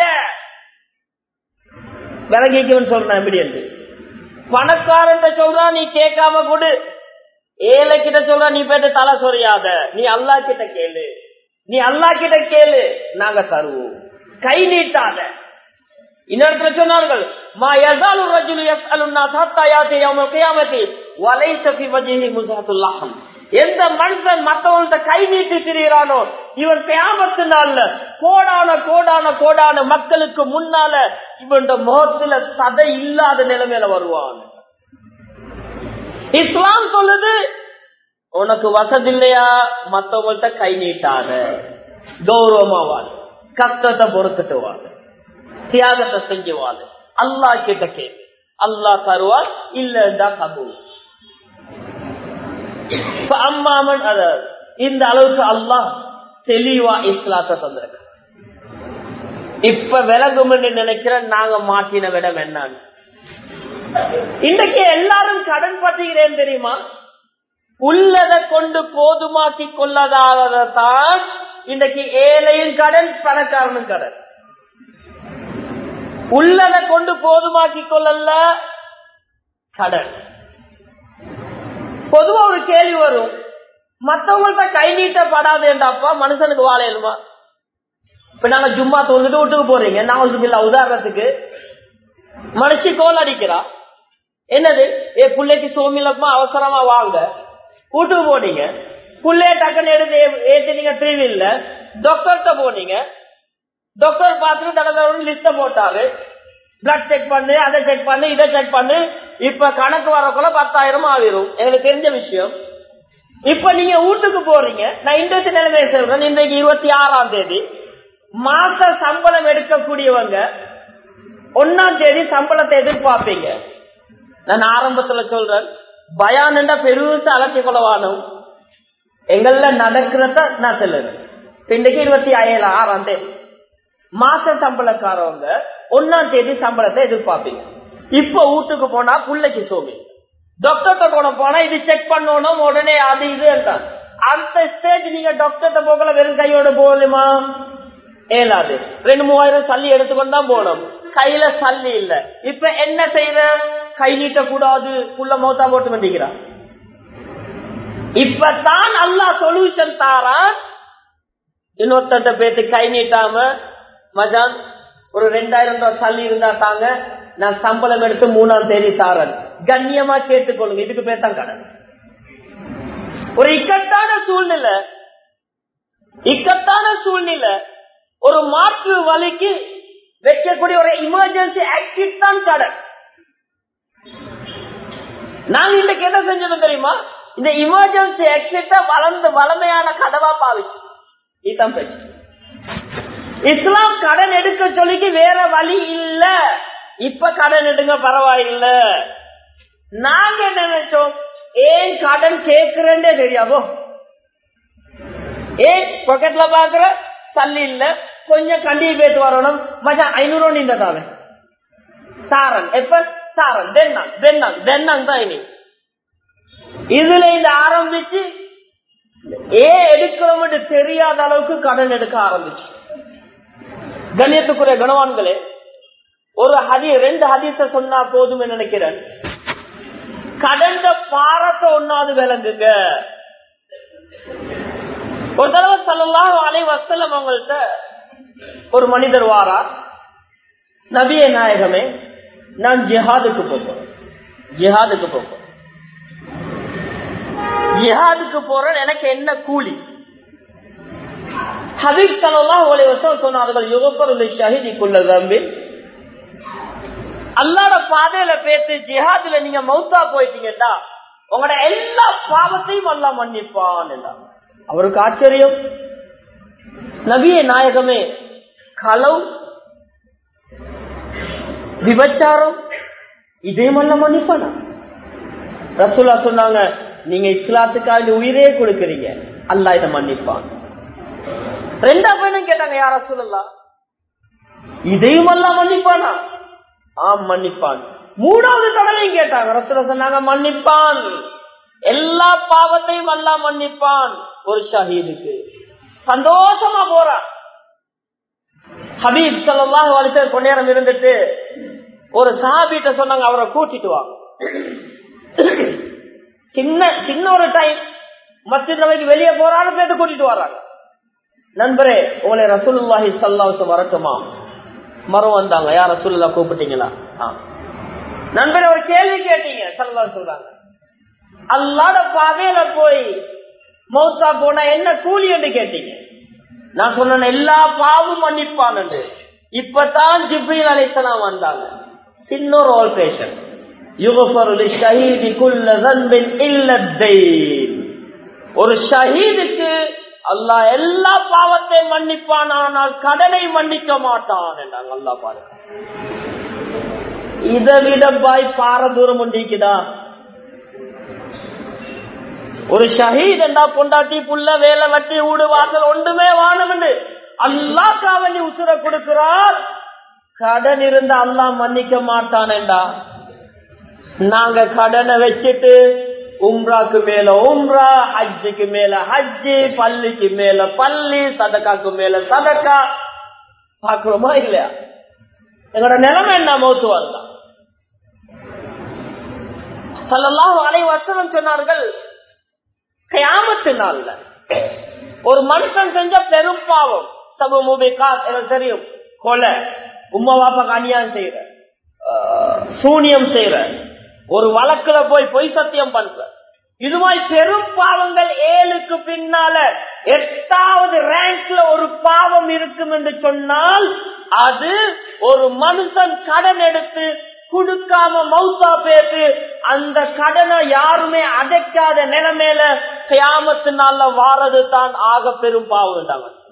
A: விலகிக்கவன் சொல்றான் எப்படி என்று. பணக்காரன் சொல்றா நீ கேட்காம கொடு, ஏழை கிட்ட சொல்ற நீ போயிட்டு தலை சொறியாத, நீ அல்லாஹ் கிட்ட கேளு, நீ அல்லாஹ் கிட்ட கேளு, நாங்க தருவோம், கை நீட்டாத. இன்னொரு சொன்னார்கள், மா யஸாலு ரஜுலு யஸ்அலு الناس حتى ياتي يوم القيامه وليس في وجهه مزحة اللحم. எந்த மனுஷன் மத்தவன்கிட்ட கை நீட்டி திரியிறானோ இவன் கியாமத்து நாள்ல கோடான கோடான கோடான மக்களுக்கு முன்னால இவன் முகத்துல சதை இல்லாத நிலைமையில வருவான். இஸ்லாம் சொல்லுது, உனக்கு வசதி இல்லையா மத்தவங்கள்ட்ட கை நீட்டாத, கௌரவமாவாது, கஷ்டத்தை பொறுத்துட்டு வாது, தியாகத்தை செஞ்சுவாது, அல்லாஹ் கிட்ட கேளு, அல்லாஹ் தருவார், இல்லா கபூல். அம்மாமன் இந்த அளவுக்கு அல்லாஹ் தெளிவா இஸ்லாத்தை தந்திருக்க. இப்ப விலகும் நினைக்கிற நாங்க மாற்றின விடம் என்னன்னு. இன்றைக்கு எல்லாரும் கடன் பட்டுகிறேன் தெரியுமா? உள்ளதை கொண்டு போதுமாக்கி கொள்ளதான் இன்றைக்கு ஏழையும் கடன், பணக்காரனும் கடன். உள்ளதை கொண்டு போதுமாக்கி கொள்ளல கடன். பொதுவா ஒரு கேள்வி வரும், மத்தவங்கள்ட்ட கை நீட்டப்படாது என்றப்பா மனுஷனுக்கு வாழையலுமா? இப்ப நாங்க ஜும்மா தொழுதுட்டு வீட்டுக்கு போறீங்க, நான் உதாரணத்துக்கு மனுஷி கோல் அடிக்கிறா, என்னது பிள்ளைக்கு சோமிலமா அவசரமா வாங்க, வீட்டுக்கு போனீங்க, பிள்ளைய டக்குன்னு எடுத்து ஏத்தினீங்க, டிவில டாக்டர்கிட்ட போனீங்க, டாக்டர் பார்த்துட்டு தடவை லிஸ்ட போட்டாரு, பிளட் செக் பண்ணு, அதை செக் பண்ணு, இதை செக் பண்ணு, இப்ப கணக்கு வரக்குள்ள 10,000 ஆகிரும், எங்களுக்கு தெரிஞ்ச விஷயம். இப்ப நீங்க வீட்டுக்கு போறீங்க, நான் இன்றைக்கு நிலைமையை சொல்றேன், இன்றைக்கு 26ஆம் தேதி, மாச சம்பளம் எடுக்கக்கூடியவங்க 1ஆம் தேதி சம்பளத்தை எதிர்பார்ப்பீங்க. நான் ஆரம்பத்துல சொல்றேன், பயான்டா பெருசு அலட்சி கொள்ளவானும் எங்கள நடக்கிறத நான் சொல்லுறேன். இன்றைக்கு 26ஆம் தேதி மாச சம்பளக்காரவங்க 1ஆம் தேதி சம்பளத்தை எதிர்பார்ப்பீங்க. இப்ப வீட்டுக்கு போனா புள்ளைக்கு சோமி, டாக்டர்கிட்ட போனா இது செக் பண்ணணும், உடனே அது இது என்றான். அந்த ஸ்டேஜ் நீங்க டாக்டர்கிட்ட போகல, வெறும் கையோட போகலுமா? ஏலாது. 2-3,000 சல்லி எடுத்துக்கொண்டு தான் போனோம், கையில சல்லி இல்ல. இப்ப என்ன செய்யற? கை நீட்ட கூடாது, புள்ள மௌத்தா போட்டு வந்திக்கிறான். இப்பதான் அல்லாஹ் சொல்யூஷன் தாரான். இன்னொருத்த பேத்து கை நீட்டாம, மஜான் ஒரு 2,000 ரூபாய் சல்லி இருந்தா தாங்க, நான் சம்பளம் எடுத்து 3ஆம் தேதி தாரன், கண்ணியமா கேட்டுக்கொள்ளுங்க, இதுக்கு பேத்தான் கடன். ஒரு இக்கட்டான சூழ்நிலை, ஒரு மாற்று வழிக்கு வைக்கக்கூடிய ஒரு எமர்ஜென்சி ஆக்டிவ் தான் கடன். நாங்க இன்றைக்கு என்ன செஞ்சோம் தெரியுமா? இந்த எமர்ஜென்சி எக்ஸிட்ட வளமையான கடவா பாவிச்சு. இதுதான் பிரச்சனை. இஸ்லாம் கடன் எடுக்க சொல்லிக்கு வேற வழி இல்ல, இப்ப கடன் எடுங்க பரவாயில்ல. நாங்க என்ன நினைச்சோம், ஏன் கடன் கேட்கிறேன்னே தெரியாமோ, ஏன் பாக்கெட்ல பாக்குற சல்லி இல்ல, கொஞ்சம் கண்டி பேத்து வரணும், மச்சான் 500 இந்த தாவே தாரன், எப்ப தாரன் தென்னாங் தான். இனி இதுல இந்த ஆரம்பிச்சு ஏன் எடுக்கிறோம் தெரியாத அளவுக்கு கடன் எடுக்க ஆரம்பிச்சு. கண்ணியத்துக்குரிய கணவான்களே, ஒரு 2 ஹதீஸ சொன்னா போதும் நினைக்கிறேன். கடந்த பாரத்தை ஒன்னாவது விளங்குங்க. ஒரு தடவை ஸல்லல்லாஹு அலைஹி வஸல்லம் அவங்கள்ட்ட ஒரு மனிதர் வாரா, நபியே நாயகமே, நான் ஜிஹாதுக்கு போறேன், எனக்கு என்ன கூலி? ஹபீப் ஸல்லல்லாஹு அலைஹி வஸல்லம் சொன்னார்கள், யுகஃபரு லிஷஹீதி குல்ல ذنب. அல்லாஹ்வோட பாதையில பேசி ஜிஹாதுல நீங்க மௌத்தா போயிட்டீங்கடா, உங்களோட எல்லா பாவத்தையும் அல்லாஹ் மன்னிப்பான். அவருக்கு ஆச்சரியம், நபியே நாயகமே, களவு விபச்சாரம் இதையும் அல்ல மன்னிப்பானா? ரசூலா சொன்னாங்க, நீங்க இஸ்லாத்துக்காக உயிரே கொடுக்கறீங்க, அல்லாஹ் இதை மன்னிப்பான். ரெண்டா பையனும் கேட்டாங்க, யார் ரசூலுல்லாஹ் இதையும் அல்லாஹ் மன்னிப்பானா? ஆம் மன்னிப்பான். மூணாவது தடவையும் கேட்டாங்க, ரசூலா சொன்னாங்க மன்னிப்பான், எல்லா பாவத்தையும் அல்லாஹ் மன்னிப்பான். ஒரு ஷஹீதுக்கு சந்தோஷமா போறான். ஹபீப் ஸல்லல்லாஹு அலைஹி வஸல்லம் கொஞ்ச நேரம் இருந்துட்டு ஒரு சஹாபிட்ட சொன்னாங்க, அவரை கூட்டிட்டு வாங்க. சின்ன ஒரு டைம் மஸ்ஜித் நபவிக்கு வெளியே போறாரு, பேருந்து கூட்டிட்டு வர்றாங்க. நண்பரே, உங்களை ரசூலுல்லாஹி ஸல்லல்லாஹு அலைஹி வஸல்லம் வரட்டுமா? மரம் வந்தாங்க. யார் ரசூலுல்லாஹ் கூப்பிட்டீங்களா? நண்பரே, ஒரு கேள்வி கேட்டீங்க. ஸல்லல்லாஹு சொல்றாங்க, அல்லாஹ்வுட பாதையில போய் மௌத்தா போனா என்ன கூலி என்று கேட்டீங்க. நான் சொன்ன எல்லா பாவமும் மன்னிப்பான் என்று. இப்பதான் ஜிப்ரீல் அலைஹிஸ்ஸலாம் வந்தாங்க. சின்ன ஒரு ஆல்ட்ரேஷன், ஒரு ஷஹீதுக்கு அல்லாஹ் எல்லா பாவத்தையும் மன்னிப்பான், ஆனால் கடனை மன்னிக்க மாட்டான் என்றாங்க. அல்லாஹ் பாருங்க, இதை விட பாய் பார தூரம் உண்டிக்குதா? ஒரு ஷஹீத் என்றா பொண்டாட்டி புள்ள வேலை வட்டி ஊடு வாசல் ஒன்றுமே வானம் அல்லாஹ் காவலி உசுர கொடுக்கிறார். கடன் இருந்த அல்லாஹ் மன்னிக்க மாட்டான் என்றா, நாங்க கடனை வச்சுட்டு உம்ராக்கு மேல உம்ரா, ஹஜ்ஜுக்கு மேல ஹஜ்ஜு, பள்ளிக்கு மேல பள்ளி, சதக்காக்கு மேல சதக்கா பாக்குறோமா இல்லையா? எங்களோட நிலைமை என்ன? மௌத்து வரலாம். ஸல்லல்லாஹு அலைஹி வஸல்லம் சொன்னார்கள், கியாமத்து நாள்ல ஒரு மனுஷன் செஞ்ச பெரும் பாவம், சபு முபிகாத் எனக்கு தெரியும், கொலை, உம்மா பாப்பாக்கு அநியாயம் செய்யற, சூனியம் செய்யற, ஒரு வழக்குல போய் பொய் சத்தியம் பண்ற, இது மாதிரி பெரும் பாவங்கள் 7க்கு பின்னால 8வது ரேங்க்ல ஒரு பாவம் இருக்கும் என்று சொன்னால், அது ஒரு மனுஷன் கடன் எடுத்து கொடுக்காம மௌத்தா பேத்து அந்த கடனை யாருமே அடைக்காத நிலைமையில கியாமத்து நாள்ல வாரது தான் ஆக பெரும் பாவம்.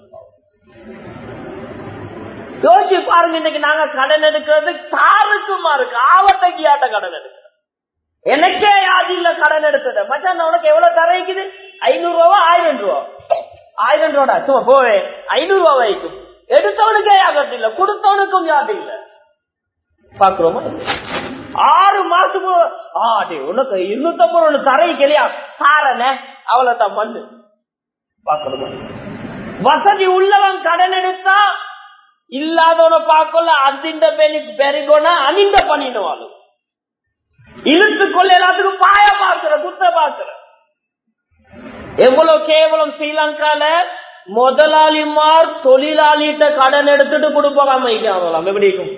A: யோசிச்சு பாருங்க, இன்னைக்கு நாங்க கடன் எடுக்கிறது தாருக்குமா இருக்கு, ஆவட்டைக்கியாட்ட கடன் எடுக்கிறோம். எனக்கே யாதி இல்ல கடன் எடுத்தது. மச்சான் உனக்கு எவ்வளவு தரைக்குது? 500 ரூபா 1000 ரூபா 1000 ரூபா சும்மா போவே 500 ரூபா வைக்கும். எடுத்தவனுக்கே யாகத்து இல்ல, கொடுத்தவனுக்கும் யாதி இல்ல. பாக்குறோமா? 6 மாசத்துக்கு உனக்கு 250 ஒண்ணு தரைக்கலையா தாரன அவ்வளவுதான் பண்ணு. பாக்குறோமா? வசதி உள்ளவன் கடன் எடுத்தா இல்லாதவனை பார்க்கல, அதிண்ட பெருகோனா அனிண்ட பண்ணிடுவாங்க. இழுத்து கொள்ள எல்லாத்துக்கும் பாய பாக்குற, குத்த பாக்குற. எவ்வளவு கேவலம்! ஸ்ரீலங்கால முதலாளிமார் தொழிலாளிகிட்ட கடன் எடுத்துட்டு கொடுப்பாங்க. எப்படி இருக்கும்?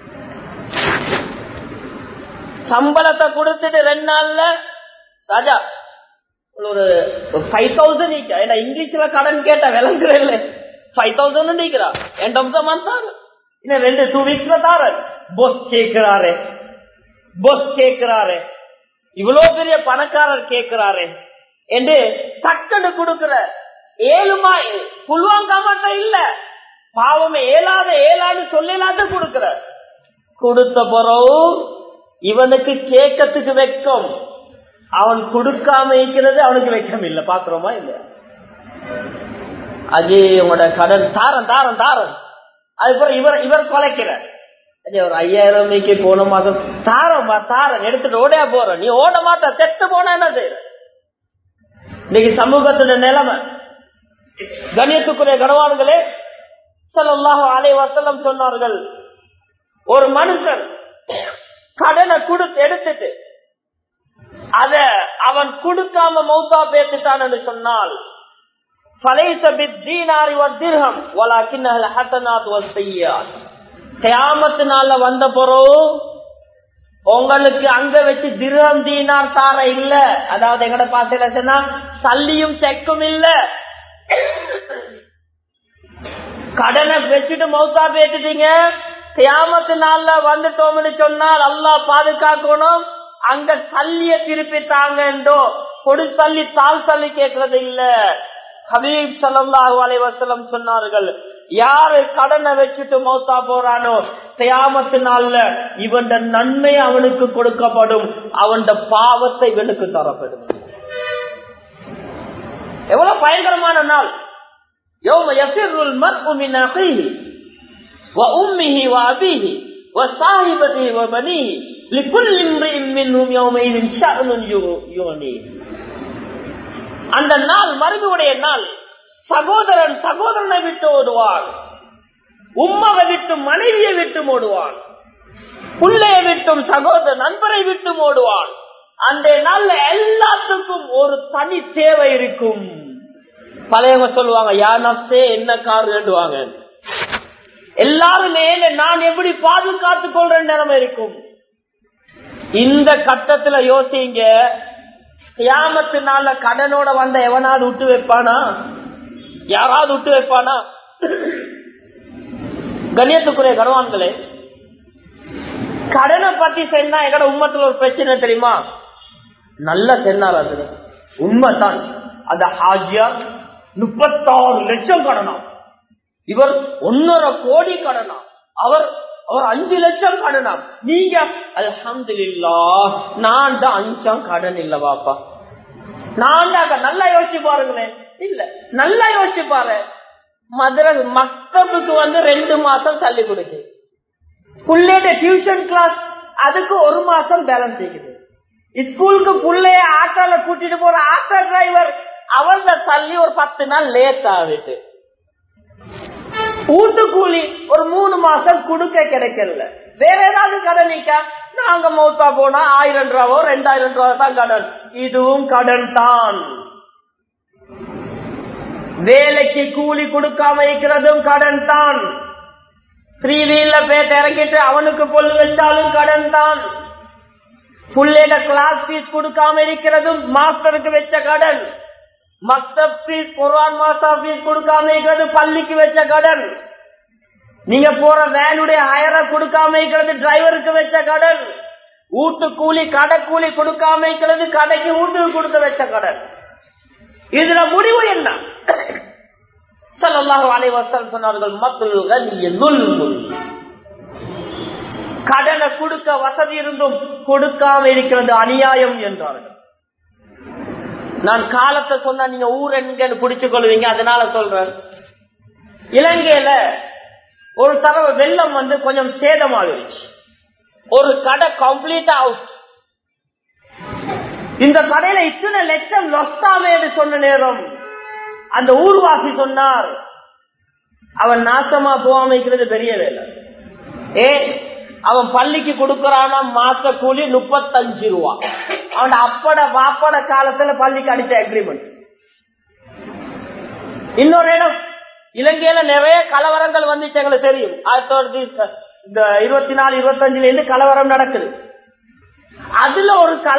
A: சம்பளத்தை கொடுத்துட்டு 2 நாள்ல ராஜா ஒரு 5000 இங்கிலீஷ்ல கடன் கேட்ட விளங்குறேன். 5000 நீக்கிறா எண்ட் ஆஃப் த மந்த் தாரு, இன்னும் 2 வீக்ஸ்ல தாரு. பொஸ் கேட்கிறாரு, இவ்வளவு பெரிய பணக்காரர் கேட்கிறாரு என்று டக்குன்னு கொடுக்கிற. 7 புல்வாங்காமட்ட இல்ல, பாவமே ஏழான்னு சொல்லலாத கொடுக்கிற. கொடுத்த பிறகு இவனுக்கு கேட்கறதுக்கு வெக்கம், அவன் கொடுக்காம இருக்கிறது அவனுக்கு வெக்கம் இல்ல. பாக்குறோமா இல்ல? அது உங்களோட கடன் தாரன் அதுக்கப்புறம் இவர் கொலைக்கிற. ஒரு 5000 போன மாதம் தாரன் எடுத்துட்டு ஓட போற. நீ ஓட மாட்ட, செத்து போன என்ன செய்யற? இன்னைக்கு சமூகத்துல நிலைமை. கண்ணியத்துக்குரிய கனவான்களே, ஸல்லல்லாஹு அலைஹி வஸல்லம் சொன்னார்கள், ஒரு மனுஷன் கடனை கொடுத்து எடுத்துட்டு அத அவன் கொடுக்காம மௌத்தா பேத்துட்டான் என்று சொன்னால், கியாமத்து நாள்ல வந்த பிறகு உங்களுக்கு அங்க வச்சு திர்ஹம் தீனார் தார இல்ல. அதாவது எங்கட பாசையில சொன்னா சல்லியும் செக்கும் இல்ல. கடனை வச்சுட்டு மௌத்தா பேத்துட்டீங்க, கியாமத்து நாள்ல வந்துட்டோம்னு சொன்னால் அல்லாஹ் பாதுகாக்கணும். அங்க சல்லிய திருப்பி தாங்க என்றோ கொடு சல்லி தால் சல்லி கேட்கறது இல்ல. ஹபீப் ஸல்லல்லாஹு அலைஹி வஸல்லம் சொன்னார்கள், யாரு கடனை வச்சுட்டு மௌத்தா போறானோ கியாமத்து நாள்ல இவன் நன்மை அவனுக்கு கொடுக்கப்படும், அவன் பாவத்தை இவனுக்கு தரப்படும். எவ்வளவு பயங்கரமான நாள்! யௌம யஃபிருல் மர்உ மின் அஹீஹி வ உம்மிஹி வ அபீஹி வ ஸாஹிபதிஹி வ பனீஹி லிகுல்லி இம்ரிஇன் மின்ஹும் யௌமஇதின் ஷஅனுன் யுக்னி. அந்த நாள் மறுமையுடைய நாள். சகோதரன் சகோதரனை விட்டு ஓடுவான், உம்மாவை விட்டு மனைவியை விட்டு ஓடுவான், பிள்ளையை விட்டும் சகோதரன் நண்பரை விட்டு ஓடுவான். அந்த நாள்ல எல்லாத்துக்கும் ஒரு தனி தேவை இருக்கும். பழையவங்க சொல்லுவாங்க, யானே என்ன கார் வேண்டுவாங்க. எல்லாருமே நான் எப்படி பாதுகாத்துக் கொள்ற நிலைமை இருக்கும். இந்த கட்டத்துல யோசிங்க, கியாமத்து நாள்ல கடனோட வந்த எவனாவது விட்டு வைப்பானா? யாராவது விட்டு வைப்பானா? கண்ணியத்துக்குரிய கர்வான்களே, கடனை பத்தி சொன்னா எங்கட உம்மத்துல ஒரு பிரச்சனை தெரியுமா? நல்ல சொன்னார், அது உண்மைதான். அந்த ஹாஜியா 36 லட்சம் கடனாம், இவர் 1.5 கோடி கடனாம், அவர் 5 லட்சம் கடனாம். நீங்க அல்ஹம்துலில்லாஹ் நான் தான் 5 கடன் இல்ல பாப்பா. நான் நல்லா யோசிச்சு பாருங்களேன். இல்ல நல்லா யோசிச்சு பாரு. மதரஸ் மக்தபுக்கு 2 மாசம் தள்ளி கொடுக்கு, புள்ளைய டியூஷன் கிளாஸ் அதுக்கு 1 மாசம் பேலன்ஸ் இருக்குது, ஸ்கூலுக்கு புள்ளைய ஆட்டோல கூட்டிட்டு போற ஆட்டோ டிரைவர் அவர்த தள்ளி ஒரு 10 நாள் லேட் ஆகுது, ஊட்டு கூலி ஒரு 3 மாசம் கொடுக்க கிடைக்கல. வேற ஏதாவது கடனிக்கா? நாங்க மௌத்தா போனா 1000 ரூபாவோ 2000 ரூபாவோ தான் கடன். இதுவும் கடன் தான். வேலைக்கு கூலி கொடுக்காம இருக்கிறதும் கடன் தான். 3 வீலர் பேட் இறங்கிட்டு அவனுக்கு பொல்லு வச்சாலும் கடன் தான். புள்ளைட கிளாஸ் ஃபீஸ் கொடுக்காம இருக்கிறதும் மாஸ்டருக்கு வச்ச கடன். மக்தப் ஃபீஸ், குர்ஆன் மாசா ஃபீஸ் கொடுக்காம இருக்கிறது பள்ளிக்கு வச்ச கடன். நீங்க போற வேனுடைய ஹயரை கொடுக்காம இருக்கிறது டிரைவருக்கு வச்ச கடன். வீட்டு கூலி கடை கூலி கொடுக்காம இருக்கிறது கடைக்கு வீட்டுக்கு கொடுக்க வச்ச கடன். இதுல முடிவு என்ன? ஸல்லல்லாஹு அலைஹி வஸல்லம் சொன்னார்கள், மத்லுல் கனிய ஸுல்முன். கடனை கொடுக்க வசதி இருந்தும் கொடுக்காம இருக்கிறது அநியாயம் என்றார்கள். நான் காலத்தை சொன்னா நீங்க ஊர் எங்கன்னு பிடிச்சு கொள்வீங்க, அதனால சொல்றேன். இலங்கையில ஒரு தடவை வெள்ளம் கொஞ்சம் சேதமாகிடுச்சு. ஒரு கடை கம்ப்ளீட்டா அவுட். இந்த கடையில இத்தனை லட்சம் லொஸ்டாமே சொன்ன நேரம் அந்த ஊர்வாசி சொன்னார், அவன் நாசமா போகாம இருக்கிறது பெரிய வேலை. அவன் பள்ளிக்கு கொடுக்கறானா மாச கூலி 35 ரூபா. அவன் அப்பட வாப்பட காலத்துல பள்ளிக்கு அடிச்ச அக்ரிமெண்ட். இன்னொரு இடம், இலங்கையில நிறைய கலவரங்கள் வந்துச்சு, எங்களுக்கு தெரியும். 1924-25 இருந்து கலவரம் நடக்குது. அதுல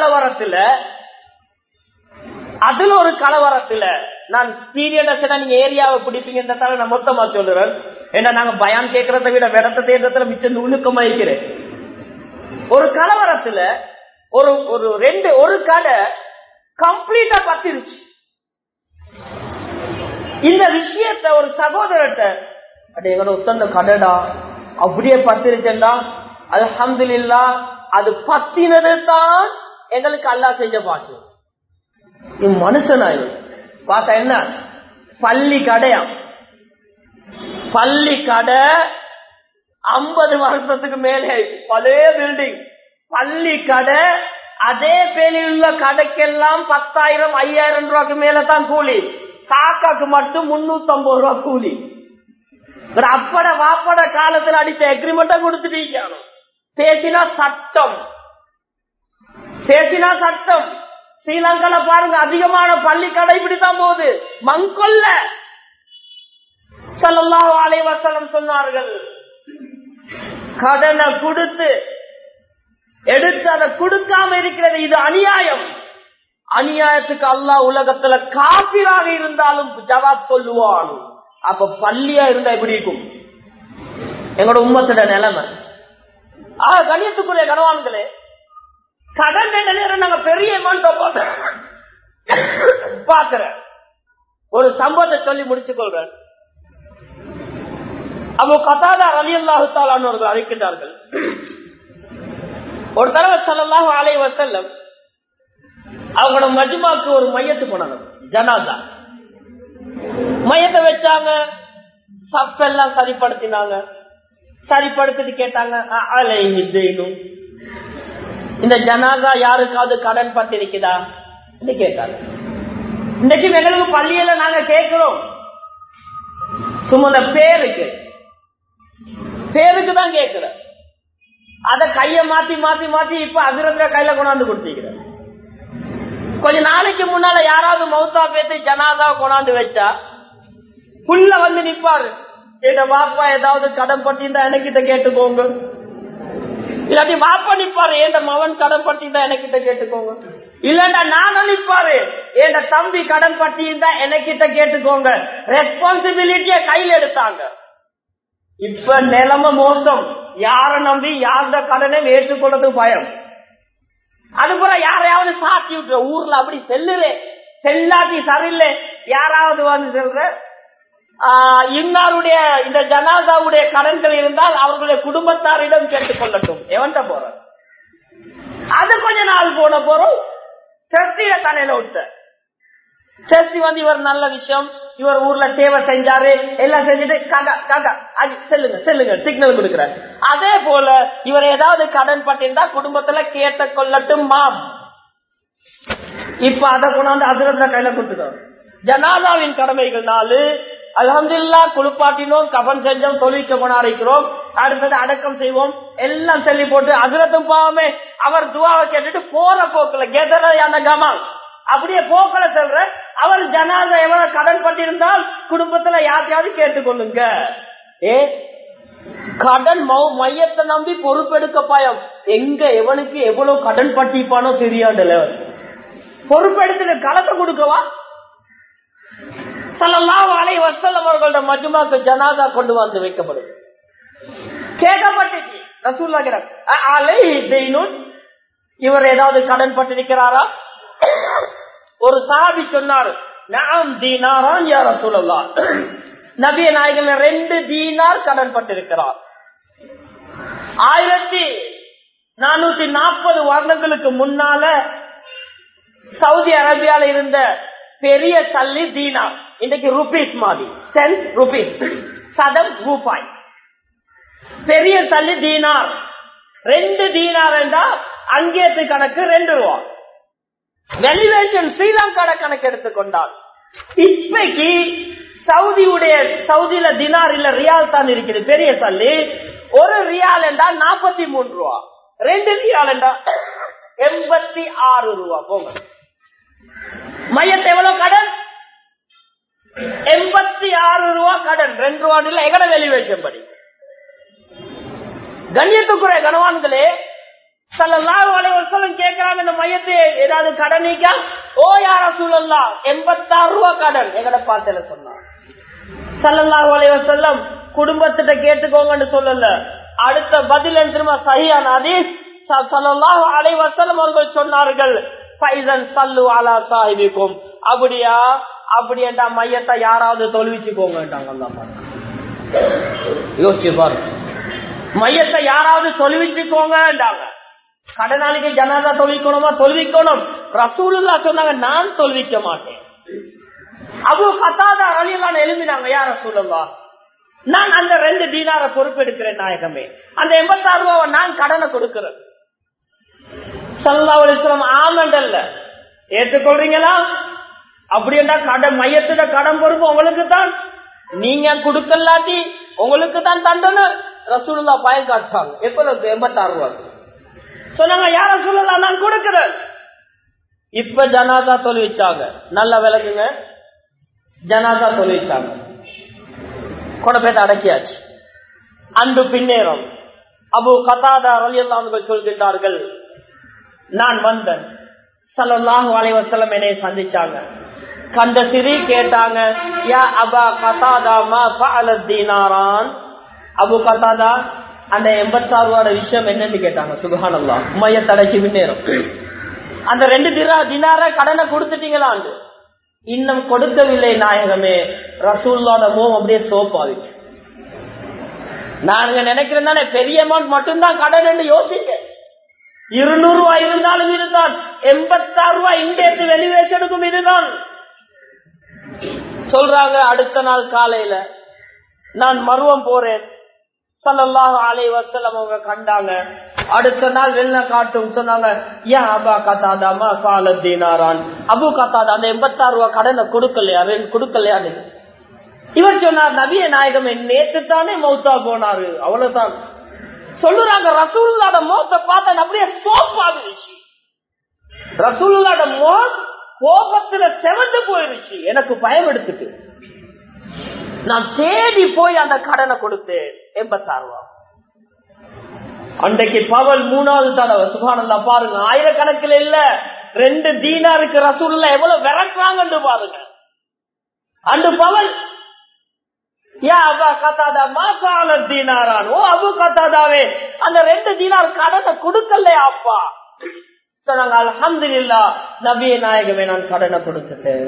A: ஒரு கலவரத்துல நான் பீரியட் நீங்க ஏரியாவை பிடிப்பீங்கன்றதால நான் மொத்தமா சொல்லுறேன். ஏன்னா நாங்க பயான் கேட்கறத விட விடத்த தேர்தல மிச்சம் நுணுக்கமா இருக்கிறேன். ஒரு கலவரத்துல ஒரு கடை கம்ப்ளீட்டா பத்திருச்சு. இந்த விஷயத்த ஒரு சகோதரர்கிட்ட, எங்களோட உத்தந்த கடைடா அப்படியே பத்திருச்சா, அல்ஹம்துலில்லாஹ் அது பத்தினது தான் எங்களுக்கு அல்லாஹ் செஞ்ச பாட்டு. மனுஷனாய் பார்த்தா என்ன, பள்ளி கடையா, பள்ளி கடை 50 வருஷத்துக்கு மேலே பழைய பில்டிங் பள்ளி கடை. அதே பேரில் உள்ள கடைக்கெல்லாம் 10,000 5,000 ரூபாய்க்கு மேலதான் கூலி. காக்காக்கு மட்டும் 350 ரூபா கூலி. அப்பட வாப்பட காலத்துல அடிச்ச அக்ரிமெண்ட்டா கொடுத்துட்டீங்க. பேசினா சட்டம். ஸ்ரீலங்கால பாருங்க, அதிகமான பள்ளி கடை இப்படித்தான் போகுது. மங்கொல்ல ஸல்லல்லாஹு அலைஹி வஸல்லம் சொன்னார்கள், கடனை கொடுத்து எடுத்து அதை கொடுக்காம இருக்கிறது இது அநியாயம். அநியாயத்துக்கு அல்லாஹ் உலகத்துல காபிராக இருந்தாலும் ஜவாப் சொல்லுவான். அப்ப பள்ளியா இருந்தா எப்படி இருக்கும் எங்களோட உம்மத்தோட நிலைமை? கண்ணியத்துக்குரிய கணவான்களே, கடன் நேரம் நாங்க பெரிய பாக்குற ஒரு சம்பவத்தை சொல்லி முடிச்சு கொள்றேன். அபூ கதாதா ரலியல்லாஹு தஆலா அவர்கள் அறிவிக்கின்றார்கள், ஒரு தடவை ஸல்லல்லாஹு அலைஹி வஸல்லம் அவங்களோட மஜ்மாக்கு ஒரு மையத்து போனாங்க, ஜனாதா மையத்தை வச்சாங்க, சஃபெல்லாம் சரிப்படுத்தினாங்க. சரிப்படுத்திட்டு கேட்டாங்க, அலைஹி தைனும், இந்த ஜனாதா யாருக்காவது கடன் பட்டிருக்குதா கேட்டாங்க. இன்னைக்கு எங்களுக்கு பள்ளியில நாங்க கேட்கிறோம், சும்மா பேருக்கு தான் கேட்கிற, அத கைய மாத்தி மாத்தி மாத்தி இப்ப அதிரங்க கையில கொண்டாந்து கொடுத்திருக்கிற. கொஞ்ச நாளைக்கு முன்னால யாராவது மௌத்தா பேத்து ஜனாதா கொண்டாந்து வச்சா புள்ள வந்து நிப்பாரு, எங்க பாப்பா ஏதாவது கடன் பட்டிருந்தா எனக்கிட்ட கேட்டுக்கோங்க, இல்லாட்டி பாப்பா நிப்பாரு, என் மகன் கடன் பட்டிருந்தா எனக்கிட்ட கேட்டுக்கோங்க, இல்லண்டா நானும் நிப்பாரு, என் தம்பி கடன் பட்டிருந்தா எனக்கிட்ட கேட்டுக்கோங்க. ரெஸ்பான்சிபிலிட்டிய கையில் எடுத்தாங்க. இப்ப நிலைமை மோசம், யார நம்பி யார்த கடனை ஏற்றுக்கொள்றது பயம். அதுபோல யாரையாவது சாத்தி விட்டுற, ஊர்ல அப்படி செல்லாட்டி சரியில்லை, யாராவது வந்து சொல்ற இன்னாருடைய இந்த ஜனாதாவுடைய கடன்கள் இருந்தால் அவர்களுடைய குடும்பத்தாரிடம் கேட்டுக் கொள்ளட்டும், எவன்ட போற. அது கொஞ்ச நாள் போன போறோம், சர்ச்சில தலையில விட்ட சர்ச்சி வந்து இவர் நல்ல விஷயம், இவர் ஊர்ல சேவை செஞ்சாரு, எல்லாம் செஞ்சுட்டு செல்லுங்க சிக்னல் கொடுக்கிறார். அதே போல இவர் ஏதாவது கடன் பட்டிருந்தா குடும்பத்துல கேட்டுக் கொள்ளட்டும் மாம். இப்ப அதை கொண்டாந்து அதிரந்த கையில கொடுத்துட்டோம். ஜனாதாவின் கடமைகள் 4. அல்ஹம்துலில்லாஹ், குளிப்பாட்டினோம், கபன் செஞ்சோம், தொழுவிக்க கொண்டாடிக்கிறோம், அடுத்தது அடக்கம் செய்வோம், எல்லாம் சொல்லி போட்டு அதிரத்தும் பாவமே அவர் துவாவை கேட்டுட்டு போற போக்குல கெதரையான கமால் அப்படியே போக்கல சொல்ற, அவர் ஜனாதா எவ்வளவு கடன் பட்டிருந்தால் குடும்பத்துல யாரையாவது கேட்டுக்கொள்ளுங்க. கடன் மையத்தை நம்பி பொறுப்பெடுக்க பயம். எங்க எவனுக்கு எவ்வளவு கடன் பட்டிப்பானோ தெரியாதுல, பொறுப்பெடுத்து கடத்தை கொடுக்கவா. ஸல்லல்லாஹு அலைஹி வஸல்லம் அவர்களோட மஜ்மாக்கு ஜனாதா கொண்டு வந்து வைக்கப்படுது. கேட்கப்பட்டுச்சு, ரசூலுல்லாஹ் கேட்டாங்க, அலைஹி தைனுன், இவர் ஏதாவது கடன் பட்டிருக்கிறாரா? ஒரு சஹாபி சொன்னார், நஅம் தீனாரான் யா ரசூலல்லாஹ், நபியே நாயகமே 2 தீனார் கடன் பட்டிருக்கிறார். 1440 வருடங்களுக்கு முன்னால சவுதி அரேபியால இருந்த பெரிய சல்லி தீனார், இன்றைக்கு ருபீஸ் மாதிரி, சென்ஸ் ருபீஸ், சதம் ரூபாய், பெரிய சல்லி தீனார். 2 தீனார் என்றா அங்கேத்து கணக்கு 2 ரூபா. வேல்யூவேஷன் ஸ்ரீலங்கா கணக்கு எடுத்துக்கொண்டால் இப்பைக்கு சவுதியில தினார் இல்ல ரியால் தான் இருக்குது பெரிய சல்லி. 1 ரியால் என்றால் 43 ரூபா, 2 ரியால் என்றால் 86 ரூபா. போங்க, மையத்தை எவ்வளவு கடன்? 86 ரூபா கடன், 2 ரூபா இல்ல. எங்கட வேல்யூவேஷன் படி கண்ணியத்துக்குரிய கணவான்களே, ஸல்லல்லாஹு அலைஹி வஸல்லம் கேக்குறாங்க, இந்த மையத்தை ஏதாவது கடனிக்கா? ஓ யா ரசூலல்லாஹ், 86 ரூபா கடன். எங்கட பாத்தல சொன்னார் ஸல்லல்லாஹு அலைஹி வஸல்லம், குடும்பத்திட்ட கேட்டுக்கோங்கன்னு சொல்லல. அடுத்த பதில் திரும்ப சஹீஹான ஹதீஸ், ஸல்லல்லாஹு அலைஹி வஸல்லம் அவர்கள் சொன்னார்கள், ஃபைஸன் ஸல்லு அலா ஸாஹிபிக்கும், அப்படியா அப்படியேண்டா மையத்தை யாராவது தொழுவிச்சுக்கோங்கட்டாங்க. அல்லாஹ் யோசிச்சு பாருங்க, மையத்தை யாராவது தொழுவிச்சுக்கோங்கட்டாங்க. கடனாளிக்கு ஜனாதா தொழுவிக்கணுமா? தொழுவிக்கணும். ரசூலுல்லாஹ் சொன்னாங்க, நான் தொழுவிக்க மாட்டேன். அபூ கதாதா ரலியல்லாஹு எழுப்பினாங்க, யா ரசூலல்லாஹ், நான் அந்த 2 தீனாரை பொறுப்பெடுக்கிறேன் நாயகமே, அந்த 86 ரூபாவை நான் கடனை கொடுக்கிறேன். ஸல்லல்லாஹு அலைஹி வஸல்லம் ஆமண்டல்ல, ஏற்றுக்கொள்றீங்களா? அப்படின்னா கடன், மையத்தோட கடன் பொறுப்பு உங்களுக்கு தான், நீங்க கொடுக்கலாட்டி உங்களுக்கு தான் தண்டனை. ரசூலுல்லாஹ் பயம் காட்டுறாங்க. எவ்வளவு? 86 ரூபாய் சொன்னாங்க. யார ரசூலுல்லாஹ், நான் கொடுக்கிறேன். இப்ப ஜனாதா தொழுவிச்சாங்க. நல்ல விளக்குங்க, ஜனாதா தொழுவிச்சாங்க, கொடப்பேட்ட அடக்கியாச்சு. அன்று பின்னேறம் அபூ கதாதா ரலியல்லாஹு அன்ஹு சொல்கின்றார்கள், நான் வந்தேன், ஸல்லல்லாஹு அலைஹி வஸல்லம் என்னை சந்திச்சாங்க, கண்ட சிரி கேட்டாங்க, யா அபா கதாதா மா ஃபஅல தீனாரான், அபூ கதாதா அந்த 86 ரூபாய் விஷயம் என்னன்னு கேட்டாங்க. சுப்ஹானல்லாஹ், மையத் அடக்கி பின்னேறம், அந்த 2 தினார கடனை கொடுத்துட்டீங்களான்னு. இன்னும் கொடுக்கவில்லை நாயகமே. ரசூலுல்லாஹ்வோட முகம் அப்படியே சோப்பாவிச்சு. நாங்க நினைக்கிறேன் தானே பெரிய அமௌண்ட் மட்டும்தான் கடன் என்று யோசிக்க. 200 ரூபாய் இருந்தாலும் இதுதான், 86 ரூபாய் இண்டேத்து வெளிவேசனுக்கும் இதுதான் சொல்றாங்க. அடுத்த நாள் காலையில நான் மருவம் போறேன், ஸல்லல்லாஹு அலைஹி வஸல்லம் அவங்க கண்டாங்க. அடுத்த நாள் வெள்ள காட்டும் சொன்னாங்க, யா அபா கதாதா மா ஃபால தீனாரான், அபு கதாதா அந்த 86 ரூபாய் கடனை கொடுக்கலையான்னு. இவர் சொன்னார், நபியே நாயகம் நேற்று தானே மௌத்தா போனாரு, அவ்வளவுதான் சொல்லுறாங்க. ரசூலுல்லாஹ்ட மௌத்த பார்த்தா அப்படியே சோப்பாகிருச்சு. ரசூலுல்லாஹ்ட மௌத் கோபத்துல செவந்து போயிருச்சு. எனக்கு பயம் எடுத்துட்டு நான் தேடி போய் அந்த கடனை கொடுத்தேன், 86 ரூபாய். அன்றைக்கு பவல் 3வது தடவை. சுப்ஹானல்லாஹ், பாருங்க, ஆயிரக்கணக்கில் இல்ல 2 தீனாருக்கு ரசூலுல்லாஹ் எவ்வளவு விரட்டுறாங்கன்னு பாருங்க. அன்று பவல், யா அபா கதாதா மா ஃபால தீனாரான், ஓ அபு கதாதாவே அந்த 2 தீனார் கடனை கொடுக்கலையா அப்பா? சொன்னாங்க, அல்ஹம்துலில்லாஹ் நபியே நாயகமே நான் கடனை கொடுத்துட்டேன்.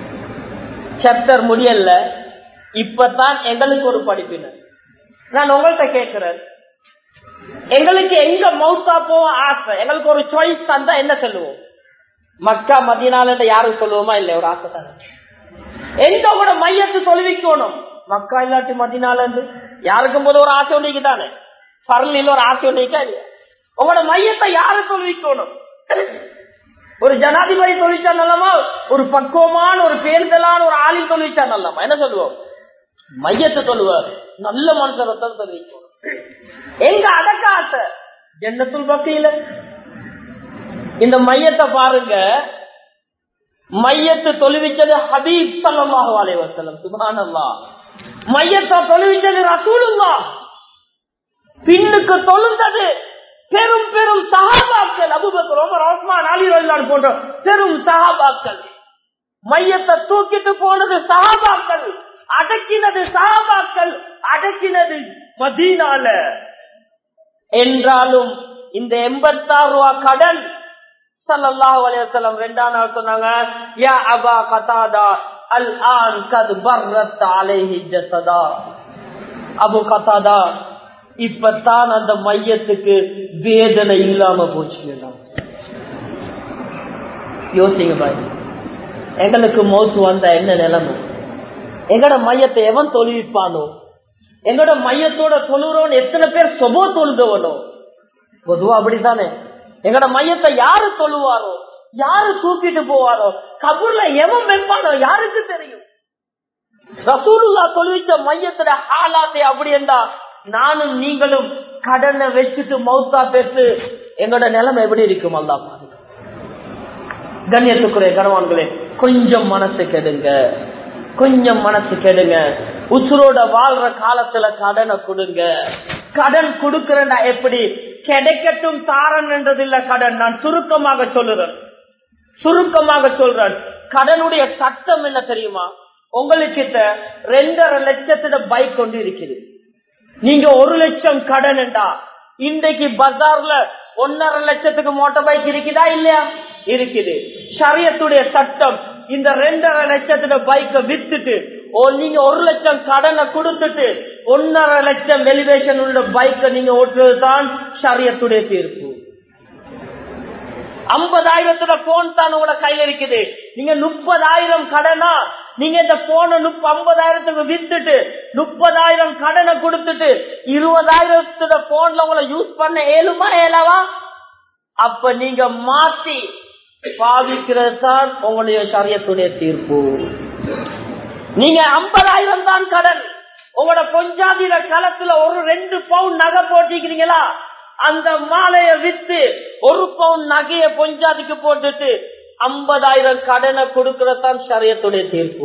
A: சாப்டர் முடியல. இப்பதான் எங்களுக்கு ஒரு படிப்பினர். நான் உங்கள்கிட்ட கேட்கிறேன், எங்களுக்கு எங்க மௌத்தா போக ஆசை, எங்களுக்கு ஒரு சாய்ஸ் தந்தா என்ன சொல்லுவோம்? மக்கா மதீனால யாரும் சொல்லுவோமா? இல்ல, ஒரு ஆசை தானே. எங்க கூட மையத்து தொழுவிக்கணும், மக்கா இல்லாட்டி மதீனால யாருக்கும் போது ஒரு ஆசை ஒன்றிக்கு தானே, பரலில் ஒரு ஆசை ஒன்றிக்கா இல்லையா? உங்களோட மையத்தை யாரு தொழுவிக்கணும்? ஒரு ஜனாதிபதி தொழிற்சா நல்லமா, ஒரு பக்குவமான ஒரு பேர்தலான ஒரு ஆளில் தொழிற்சா நல்லமா? என்ன சொல்லுவோம்? மையத்தை சொல்லுவார், நல்ல மனுஷரத்தான் தொழுவிக்கணும். எங்க அடக்க ஆசை ஜன்னத்துல் பக்கீல. இந்த மையத்தை பாருங்க, மையத்தை தொழுவிச்சது ஹபீப் ஸல்லல்லாஹு அலைஹி வஸல்லம். சுப்ஹானல்லாஹ், மையத்தை தொழுவிச்சது ரசூலுல்லாஹ். பின்னுக்கு தொழுந்தது பெரும் பெரும் சஹாபாக்கள், அபூபக்கர், உமர், உஸ்மான், அலி ரலியல்லாஹு போன்ற பெரும் சஹாபாக்கள். மையத்தை தூக்கிட்டு போனது சஹாபாக்கள், அடக்கினது சஹாபாக்கள், அடக்கினது மதீனால. என்றாலும் இந்த 86 ரூபாய் கடன் ஸல்லல்லாஹு அலைஹி வஸல்லம் 2ஆம் நாள் சொன்னாங்க, யா அபா கதாதா அல் ஆன் கத் பர்ரத் அலைஹி ஜஸதா. அபு கதாதா, இப்பதான் அந்த மையத்துக்கு வேதனை இல்லாம போச்சு. யோசிங்க பாய், எங்களுக்கு மௌத்து வந்தா என்ன நிலைமை? எங்கட மையத்தை எவன் தொழுவிப்பானோ? எங்கட மையத்தோட தொழுறோன்னு எத்தனை பேர் சொபோ தொழுதவனோ? பொதுவா அப்படித்தானே. எங்கட மையத்தை யாரு தொழுவாரோ, யாரு தூக்கிட்டு போவாரோ, கபூர்ல எவன் வைப்பானோ யாருக்கு தெரியும்? ரசூலுல்லாஹ் தொழுவிச்ச மையத்துல ஹாலாத்தை அப்படி என்றா நானும் நீங்களும் கடனை வச்சுட்டு மௌத்தா பெற்று எங்களோட நிலைமை எப்படி இருக்கும்? அல்லாஹ் பாருங்க. கண்ணியத்துக்குரிய கணவான்களே, கொஞ்சம் மனசு கெடுங்க, கொஞ்சம் மனசு கெடுங்க. உசுரோட வாழ்ற காலத்துல கடனை கொடுங்க. கடன் கொடுக்கிறேன்டா எப்படி கிடைக்கட்டும் தாரன் என்றது இல்ல கடன். நான் சுருக்கமாக சொல்றேன். கடனுடைய சட்டம் என்ன தெரியுமா? உங்களுக்கிட்ட 2.5 லட்சத்துல பைக் கொண்டு இருக்குது, நீங்க 1 லட்சம் கடன் என்றா இன்றைக்கு பஜார்ல 1.5 லட்சத்துக்கு மோட்டார் பைக் இருக்குதா இல்லையா? இருக்குது. ஷரியத்துடைய சட்டம், இந்த 2.5 லட்சத்துல பைக்கை வித்துட்டு நீங்க 1 லட்சம் கடனை கொடுத்துட்டு 1.5 லட்சம் வெலிவேஷன் உள்ள பைக்கை நீங்க ஓட்டுறதுதான் ஷரியத்துடைய தீர்ப்பு. 50,000 போன் தான் உங்களோட கையில இருக்குது, நீங்க 30,000 கடனா, நீங்க இந்த போனை 50,000 வித்துட்டு 30,000 கடனை கொடுத்துட்டு 20,000 போன்ல உங்களை யூஸ் பண்ண ஏழுமா ஏலவா? அப்ப நீங்க மாத்தி பாவிக்கிறது தான் உங்களுடைய ஷரியத்துடைய தீர்ப்பு. நீங்க 50,000 தான் கடன், உங்களோட பொஞ்சாதிர களத்துல ஒரு 2 பவுன் நகை போட்டிக்கிறீங்களா, அந்த மாலைய வித்து 1 பவுன் நகைய பொஞ்சாதிக்கு போட்டுட்டு 50,000 கடனை கொடுக்கறதான் ஷரியத்துடைய தீர்ப்பு.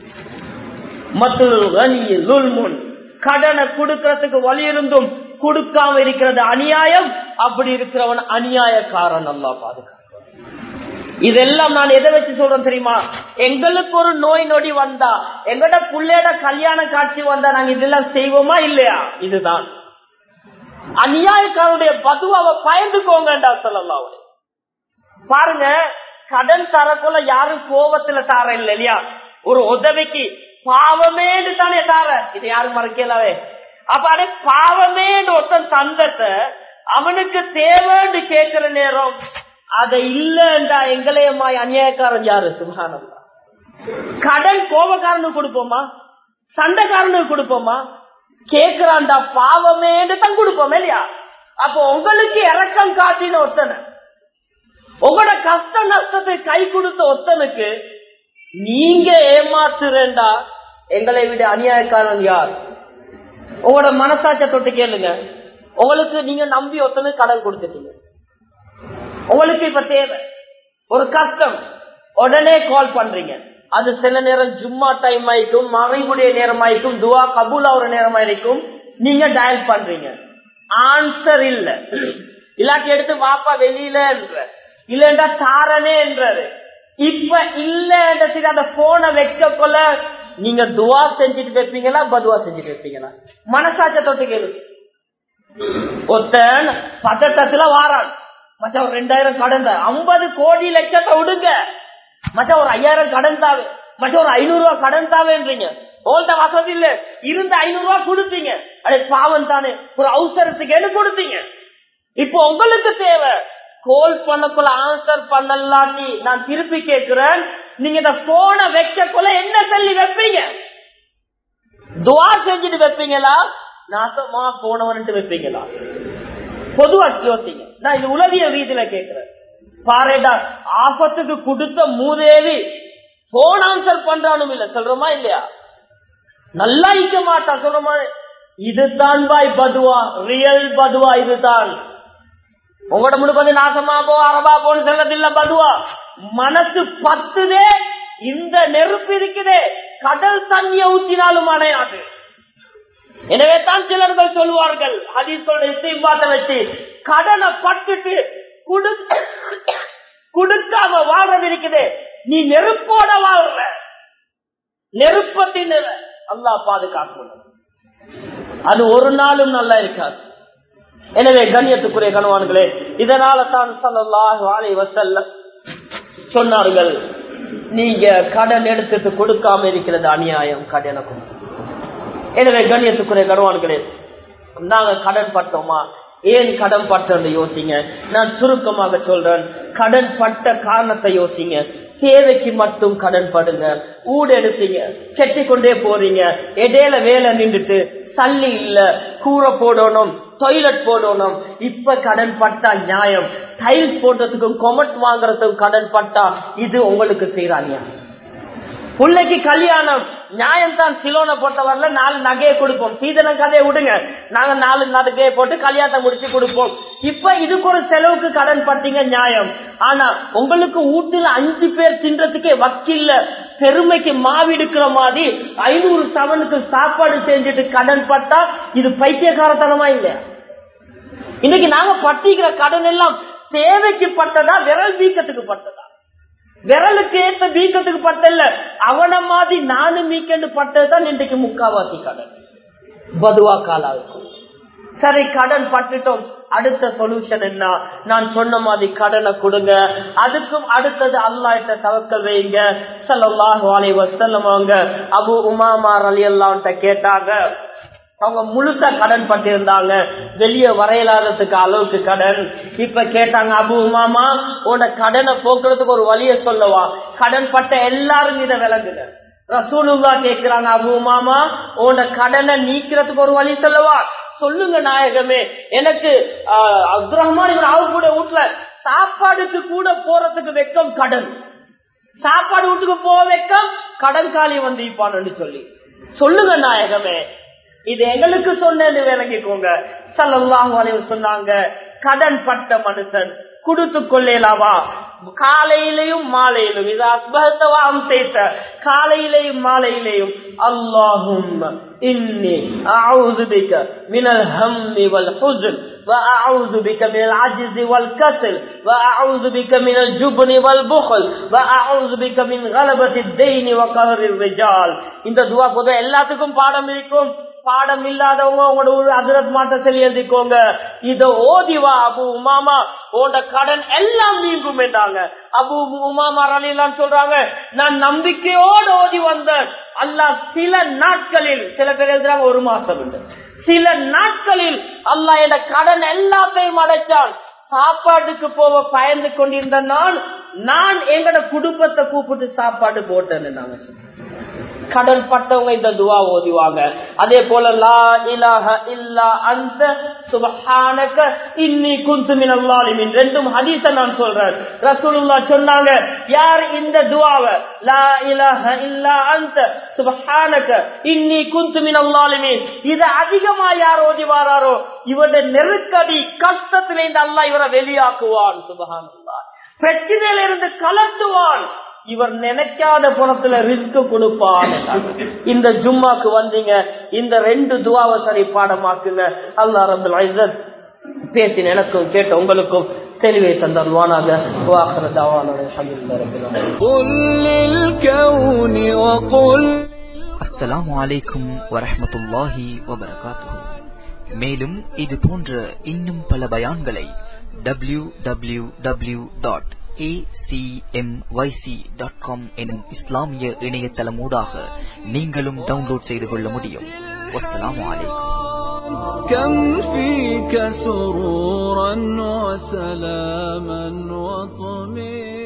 A: கடனை கொடுக்கறதுக்கு வழி இருந்தும் கொடுக்காம இருக்கிறது அநியாயம். அப்படி இருக்கிறவன் அநியாயக்காரன். அல்லாஹ் பாதுகாக்க. இதெல்லாம் நான் எதை வச்சு சொல்றேன் தெரியுமா? எங்களுக்கு ஒரு நோய் நொடி வந்தா, எங்கட புள்ளையோட கல்யாண காட்சி வந்தா நாங்க இதெல்லாம் செய்வோமா இல்லையா? இதுதான் அநியாயக்காரனுடைய பதுவாவை பயந்துக்கோங்கடா ஸல்லல்லாஹு அலைஹி வஸல்லம். பாருங்க, கடன் தரக்குள்ள யாரும் கோபத்துல தார இல்ல இல்லையா? ஒரு உதவிக்கு பாவமேன்னு தானே தார, இது யாரும் மறக்கலாவே. அப்ப அடே பாவமே ஒருத்தன் தந்தத்தை அவனுக்கு தேவைன்னு கேட்கிற நேரம் அதை இல்லைன்றா எங்களையமாய் அநியாயக்காரன் யாரு? சுப்ஹானல்லாஹ். கடன் கோபக்காரனுக்கு கொடுப்போமா? சண்டைக்காரனுக்கு கொடுப்போமா? கேட்கிறான்டா பாவமேன்னு தான் கொடுப்போம் இல்லையா? அப்போ உங்களுக்கு இறக்கம் காட்டின ஒருத்தனை, உங்களோட கஷ்ட நஷ்டத்தை கை கொடுத்த ஒருத்தனுக்கு நீங்க ஏமாத்துறேன்டா எங்களை விட அநியாயக்காரன் யார்? உங்களோட மனசாட்சியை தொட்டு கேளுங்க. உங்களுக்கு நீங்க நம்பி ஒருத்தனுக்கு கடன் கொடுத்துட்டீங்க, உங்களுக்கு இப்ப தேவை ஒரு கஷ்டம், உடனே கால் பண்றீங்க. அது சில நேரம் ஜும்மா டைம் ஆயிக்கும், மறைவுடைய நேரம் ஆயிக்கும், துவா கபூல் ஆகிற நேரம் ஆயிருக்கும். நீங்க டயல் பண்றீங்க, ஆன்சர் இல்ல, இல்லாட்டி எடுத்து வாப்பா வெளியில இல்லண்டா தாரனே என்றாரு. இப்ப இல்ல அந்த போனை வைக்க கொள்ள நீங்க துவா செஞ்சுட்டு வைப்பீங்களா, பதுவா செஞ்சுட்டு வைப்பீங்களா? மனசாட்சிய தொட்டு கேளு. ஒருத்தன் பதட்டத்துல வாரான், மச்சா ஒரு 2000 கடன் தான், 50 கோடி லட்சத்தை விடுங்க மச்சா ஒரு 5000 கடன் தாவே, மச்சா ஒரு 500 ரூபாய் கடன் தாவேன்றீங்க. உங்கள்ட்ட வசதி இல்ல, இருந்த 500 ரூபாய் கொடுத்தீங்க, அது பாவம் தானே, ஒரு அவசரத்துக்கு கொடுத்தீங்க. இப்போ உங்களுக்கு தேவை, கோல் பண்ணக்குள்ள ஆன்சர் பண்ணலாட்டி நான் திருப்பி கேட்கிறேன், நீங்க இந்த போனை வைக்க கொள்ள என்ன சொல்லி வைப்பீங்க? துவா செஞ்சுட்டு வைப்பீங்களா, நாசமா போனவன்ட்டு வைப்பீங்களா? பொதுவா யோசிங்க. நான் இது உலகிய ரீதியில கேட்கிறேன். பாருடா, ஆபத்துக்கு கொடுத்த மூதேவி போன் ஆன்சர் பண்றானும் இல்ல, சொல்றோமா இல்லையா? நல்லா இருக்க மாட்டான், சொல்றோமா? இதுதான் பாய் பதுவா, ரியல் பதுவா இதுதான். உங்களோட முழுக்க நாசமா போ, அரபா போன்னு சொல்லதில்ல பதுவா. மனசு பத்துதே, இந்த நெருப்பு இருக்குதே, கடல் தண்ணிய ஊற்றினாலும் அணையாது. எனவே தான் சிலர்கள் சொல்லுவார்கள், ஹதீஸோட இஸ்திம்பாத்தை வச்சு, கடனை பட்டுட்டு கொடுக்காம வாழ்றது இருக்குது, நீ நெருப்போட வாழ்ற, நெருப்பத்தின் அல்லாஹ் பாதுகாக்கணும், அது ஒரு நாளும் நல்லா இருக்காது. எனவே கண்ணியத்துக்குரிய கணவான்களே, இதனால தான் ஸல்லல்லாஹு அலைஹி வஸல்லம் சொன்னார்கள், நீங்க கடன் எடுத்துட்டு கொடுக்காம இருக்கிறது அநியாயம், கடனுக்கும். எனவே கண்ணியத்துக்குரிய கணவான்களே, நாங்க கடன் பட்டோமா, ஏன் கடன் பட்டோம்னு யோசிங்க. நான் சுருக்கமாக சொல்றேன், கடன் பட்ட காரணத்தை யோசிங்க. தேவைக்கு மட்டும் கடன் படுங்க. ஊடு எடுத்தீங்க, கெட்டி கொண்டே போறீங்க, இடையில வேலை நின்றுட்டு சல்லி இல்ல, கூரை போடணும், டாய்லெட் போடணும், இப்ப கடன் பட்டா நியாயம்? டைல்ஸ் போட்டதுக்கும் கொமெண்ட் வாங்குறதுக்கும் கடன் பட்டா இது உங்களுக்கு செய்யற அநியாயம். பிள்ளைக்கு கல்யாணம் நியாயம் தான், சிலோனை போட்டவர்ல 4 நகையை கொடுப்போம், சீதனம் கதையை விடுங்க, நாங்க 4 நகையை போட்டு கல்யாணத்தை முடிச்சு கொடுப்போம். இப்ப இதுக்கு ஒரு செலவுக்கு கடன் பட்டீங்க, நியாயம். ஆனா உங்களுக்கு வீட்டுல 5 பேர் தின்றதுக்கே வக்கில்ல, பெருமைக்கு மாவு எடுக்கிற மாதிரி 500 சவனுக்கு சாப்பாடு செஞ்சுட்டு கடன் பட்டா இது பைத்தியக்காரத்தனமா இல்லையா? இன்னைக்கு நாங்க பட்டிக்கிற கடன் எல்லாம் தேவைக்கு பட்டதா, விரல் வீக்கத்துக்கு பட்டதா? விரலுக்கு ஏற்ற வீக்கத்துக்கு பட்டல, அவன மாதிரி நானும் வீக்கெண்டு பட்டதுதான் இன்றைக்கு முக்காவாசி கடன், பதுவா காலாவுக்கும். சரி, கடன் பட்டுட்டோம், அடுத்த சொல்யூஷன் என்ன? நான் சொன்ன மாதிரி கடனை கொடுங்க. அதுக்கும் அடுத்தது அல்லாஹ்ட்ட தவக்கல் வைங்க. ஸல்லல்லாஹு அலைஹி வஸல்லம் அவங்க அபூ உமாமா ரலியல்லாஹு அன்ஹு கேட்டாங்க. அவங்க முழுசா கடன் பட்டிருந்தாங்க, வெளியே வரையலாததுக்கு அளவுக்கு கடன். இப்ப கேட்டாங்க, அபூ உமாமா உன்னோட கடனை போக்குறதுக்கு ஒரு வழியை சொல்லவா? கடன் பட்ட எல்லாரும் இதை விளங்குங்க. ரசூலுல்லாஹ் கேட்கிறாங்க, அபூ உமாமா உன்னோட கடனை நீக்கிறதுக்கு ஒரு வழி சொல்லவா? சொல்லுங்க நாயகமே. எனக்கு அப்துர் ரஹ்மான் இப்னு அவுஃப் கூட வீட்டுல சாப்பாடுக்கு கூட போறதுக்கு வெக்கம் கடன், சாப்பாடு வீட்டுக்கு போக வெக்கம், கடன் காலி வந்து இப்பான்னு சொல்லி சொல்லுங்க நாயகமே. இது எங்களுக்கு சொன்னேன்னு விளங்கிக்கோங்க. ஸல்லல்லாஹு அலைஹி வஸல்லம் சொன்னாங்க, கடன் பட்ட மனுஷன் கொடுத்து கொள்ளலாவா? காலையிலையும் மாலையிலும், இது அஸ்பஹத்தவாம் செய்த காலையிலையும் மாலையிலையும், அல்லாஹும்ம இன்னி அஊது பிக மினல் ஹம்மி வல் ஹுஸ்ன் وأعوذ بك من العجز والكسل وأعوذ بك من الجبن والبخل وأعوذ بك من غلبة الدين وقهر الرجال. இந்த துஆ பொது எல்லாத்துக்கும் பாடம் இருக்கும். பாடம் இல்லாதவங்க உங்களோட ஹஜ்ரத் மாட்ட சொல்லி எழுதிக்கோங்க. இத ஓதிவா அபூ உமாமா, உன்னோட கடன் எல்லாம் நீங்கும் என்றாங்க. அபூ உமாமா ரலியல்லாஹு சொல்றாங்க, நான் நம்பிக்கையோடு ஓதி வந்தேன். அல்லாஹ் சில நாட்களில், சில பேர் எழுதுறாங்க 1 மாசம் இல்லை, சில நாட்களில் அல்லாஹ் என் கடன் எல்லாத்தையும் அடைச்சான். சாப்பாட்டுக்கு போக பயந்து கொண்டிருந்த நான் எங்கட குடும்பத்தை கூப்பிட்டு சாப்பாடு போட்டேன்னு நாங்க சொல்றோம். கடன் பட்டவங்க இந்த துவா ஓதிவாங்க. அதே போல லா இலாஹ இல்லா அன்த சுப்ஹானக இன்னி குன்து மினல் ஸாலிமீன் ரெண்டும் ஹதீஸ நான் சொல்றேன். ரசூலுல்லாஹ் சொன்னாங்க, யார் இந்த துவாவை லா இலாஹ இல்லா அன்த சுப்ஹானக இன்னி குன்து மினல் ஸாலிமீன் இத அதிகமா யார் ஓதிவாரோ இவருடைய நெருக்கடி கஷ்டத்திலிருந்து அல்லாஹ் இவரை வெளியாக்குவான். சுப்ஹானல்லாஹ். பிரச்சனையில இருந்து கலட்டுவான். இவர் நினைக்காத பணத்துல ரிஸ்க் கொடுப்பான். இந்த ஜும்மாக்கு வந்தீங்க, இந்த 2 துவாவை சரி பாடமாக்குங்க. அல்லாஹ் ரப்பல் இஸ்ஸத் பேசின எனக்கும் கேட்ட உங்களுக்கும் தெளிவை தந்தருவானாக. வாஹிரு தஅவானா அல்ஹம்துலில்லாஹி ரப்பில் ஆலமீன்.
B: அஸ்ஸலாமு அலைக்கும் வரஹ்மத்துல்லாஹி வபரகாத்துஹு. மேலும் இது போன்ற இன்னும் பல பயான்களை www.acmyc.com எனும் இஸ்லாமிய இணையதளமூடாக நீங்களும் டவுன்லோட் செய்து கொள்ள முடியும். வஸ்ஸலாமு அலைக்கும்.
C: كم فيك سرورا وسلاما وطمئنا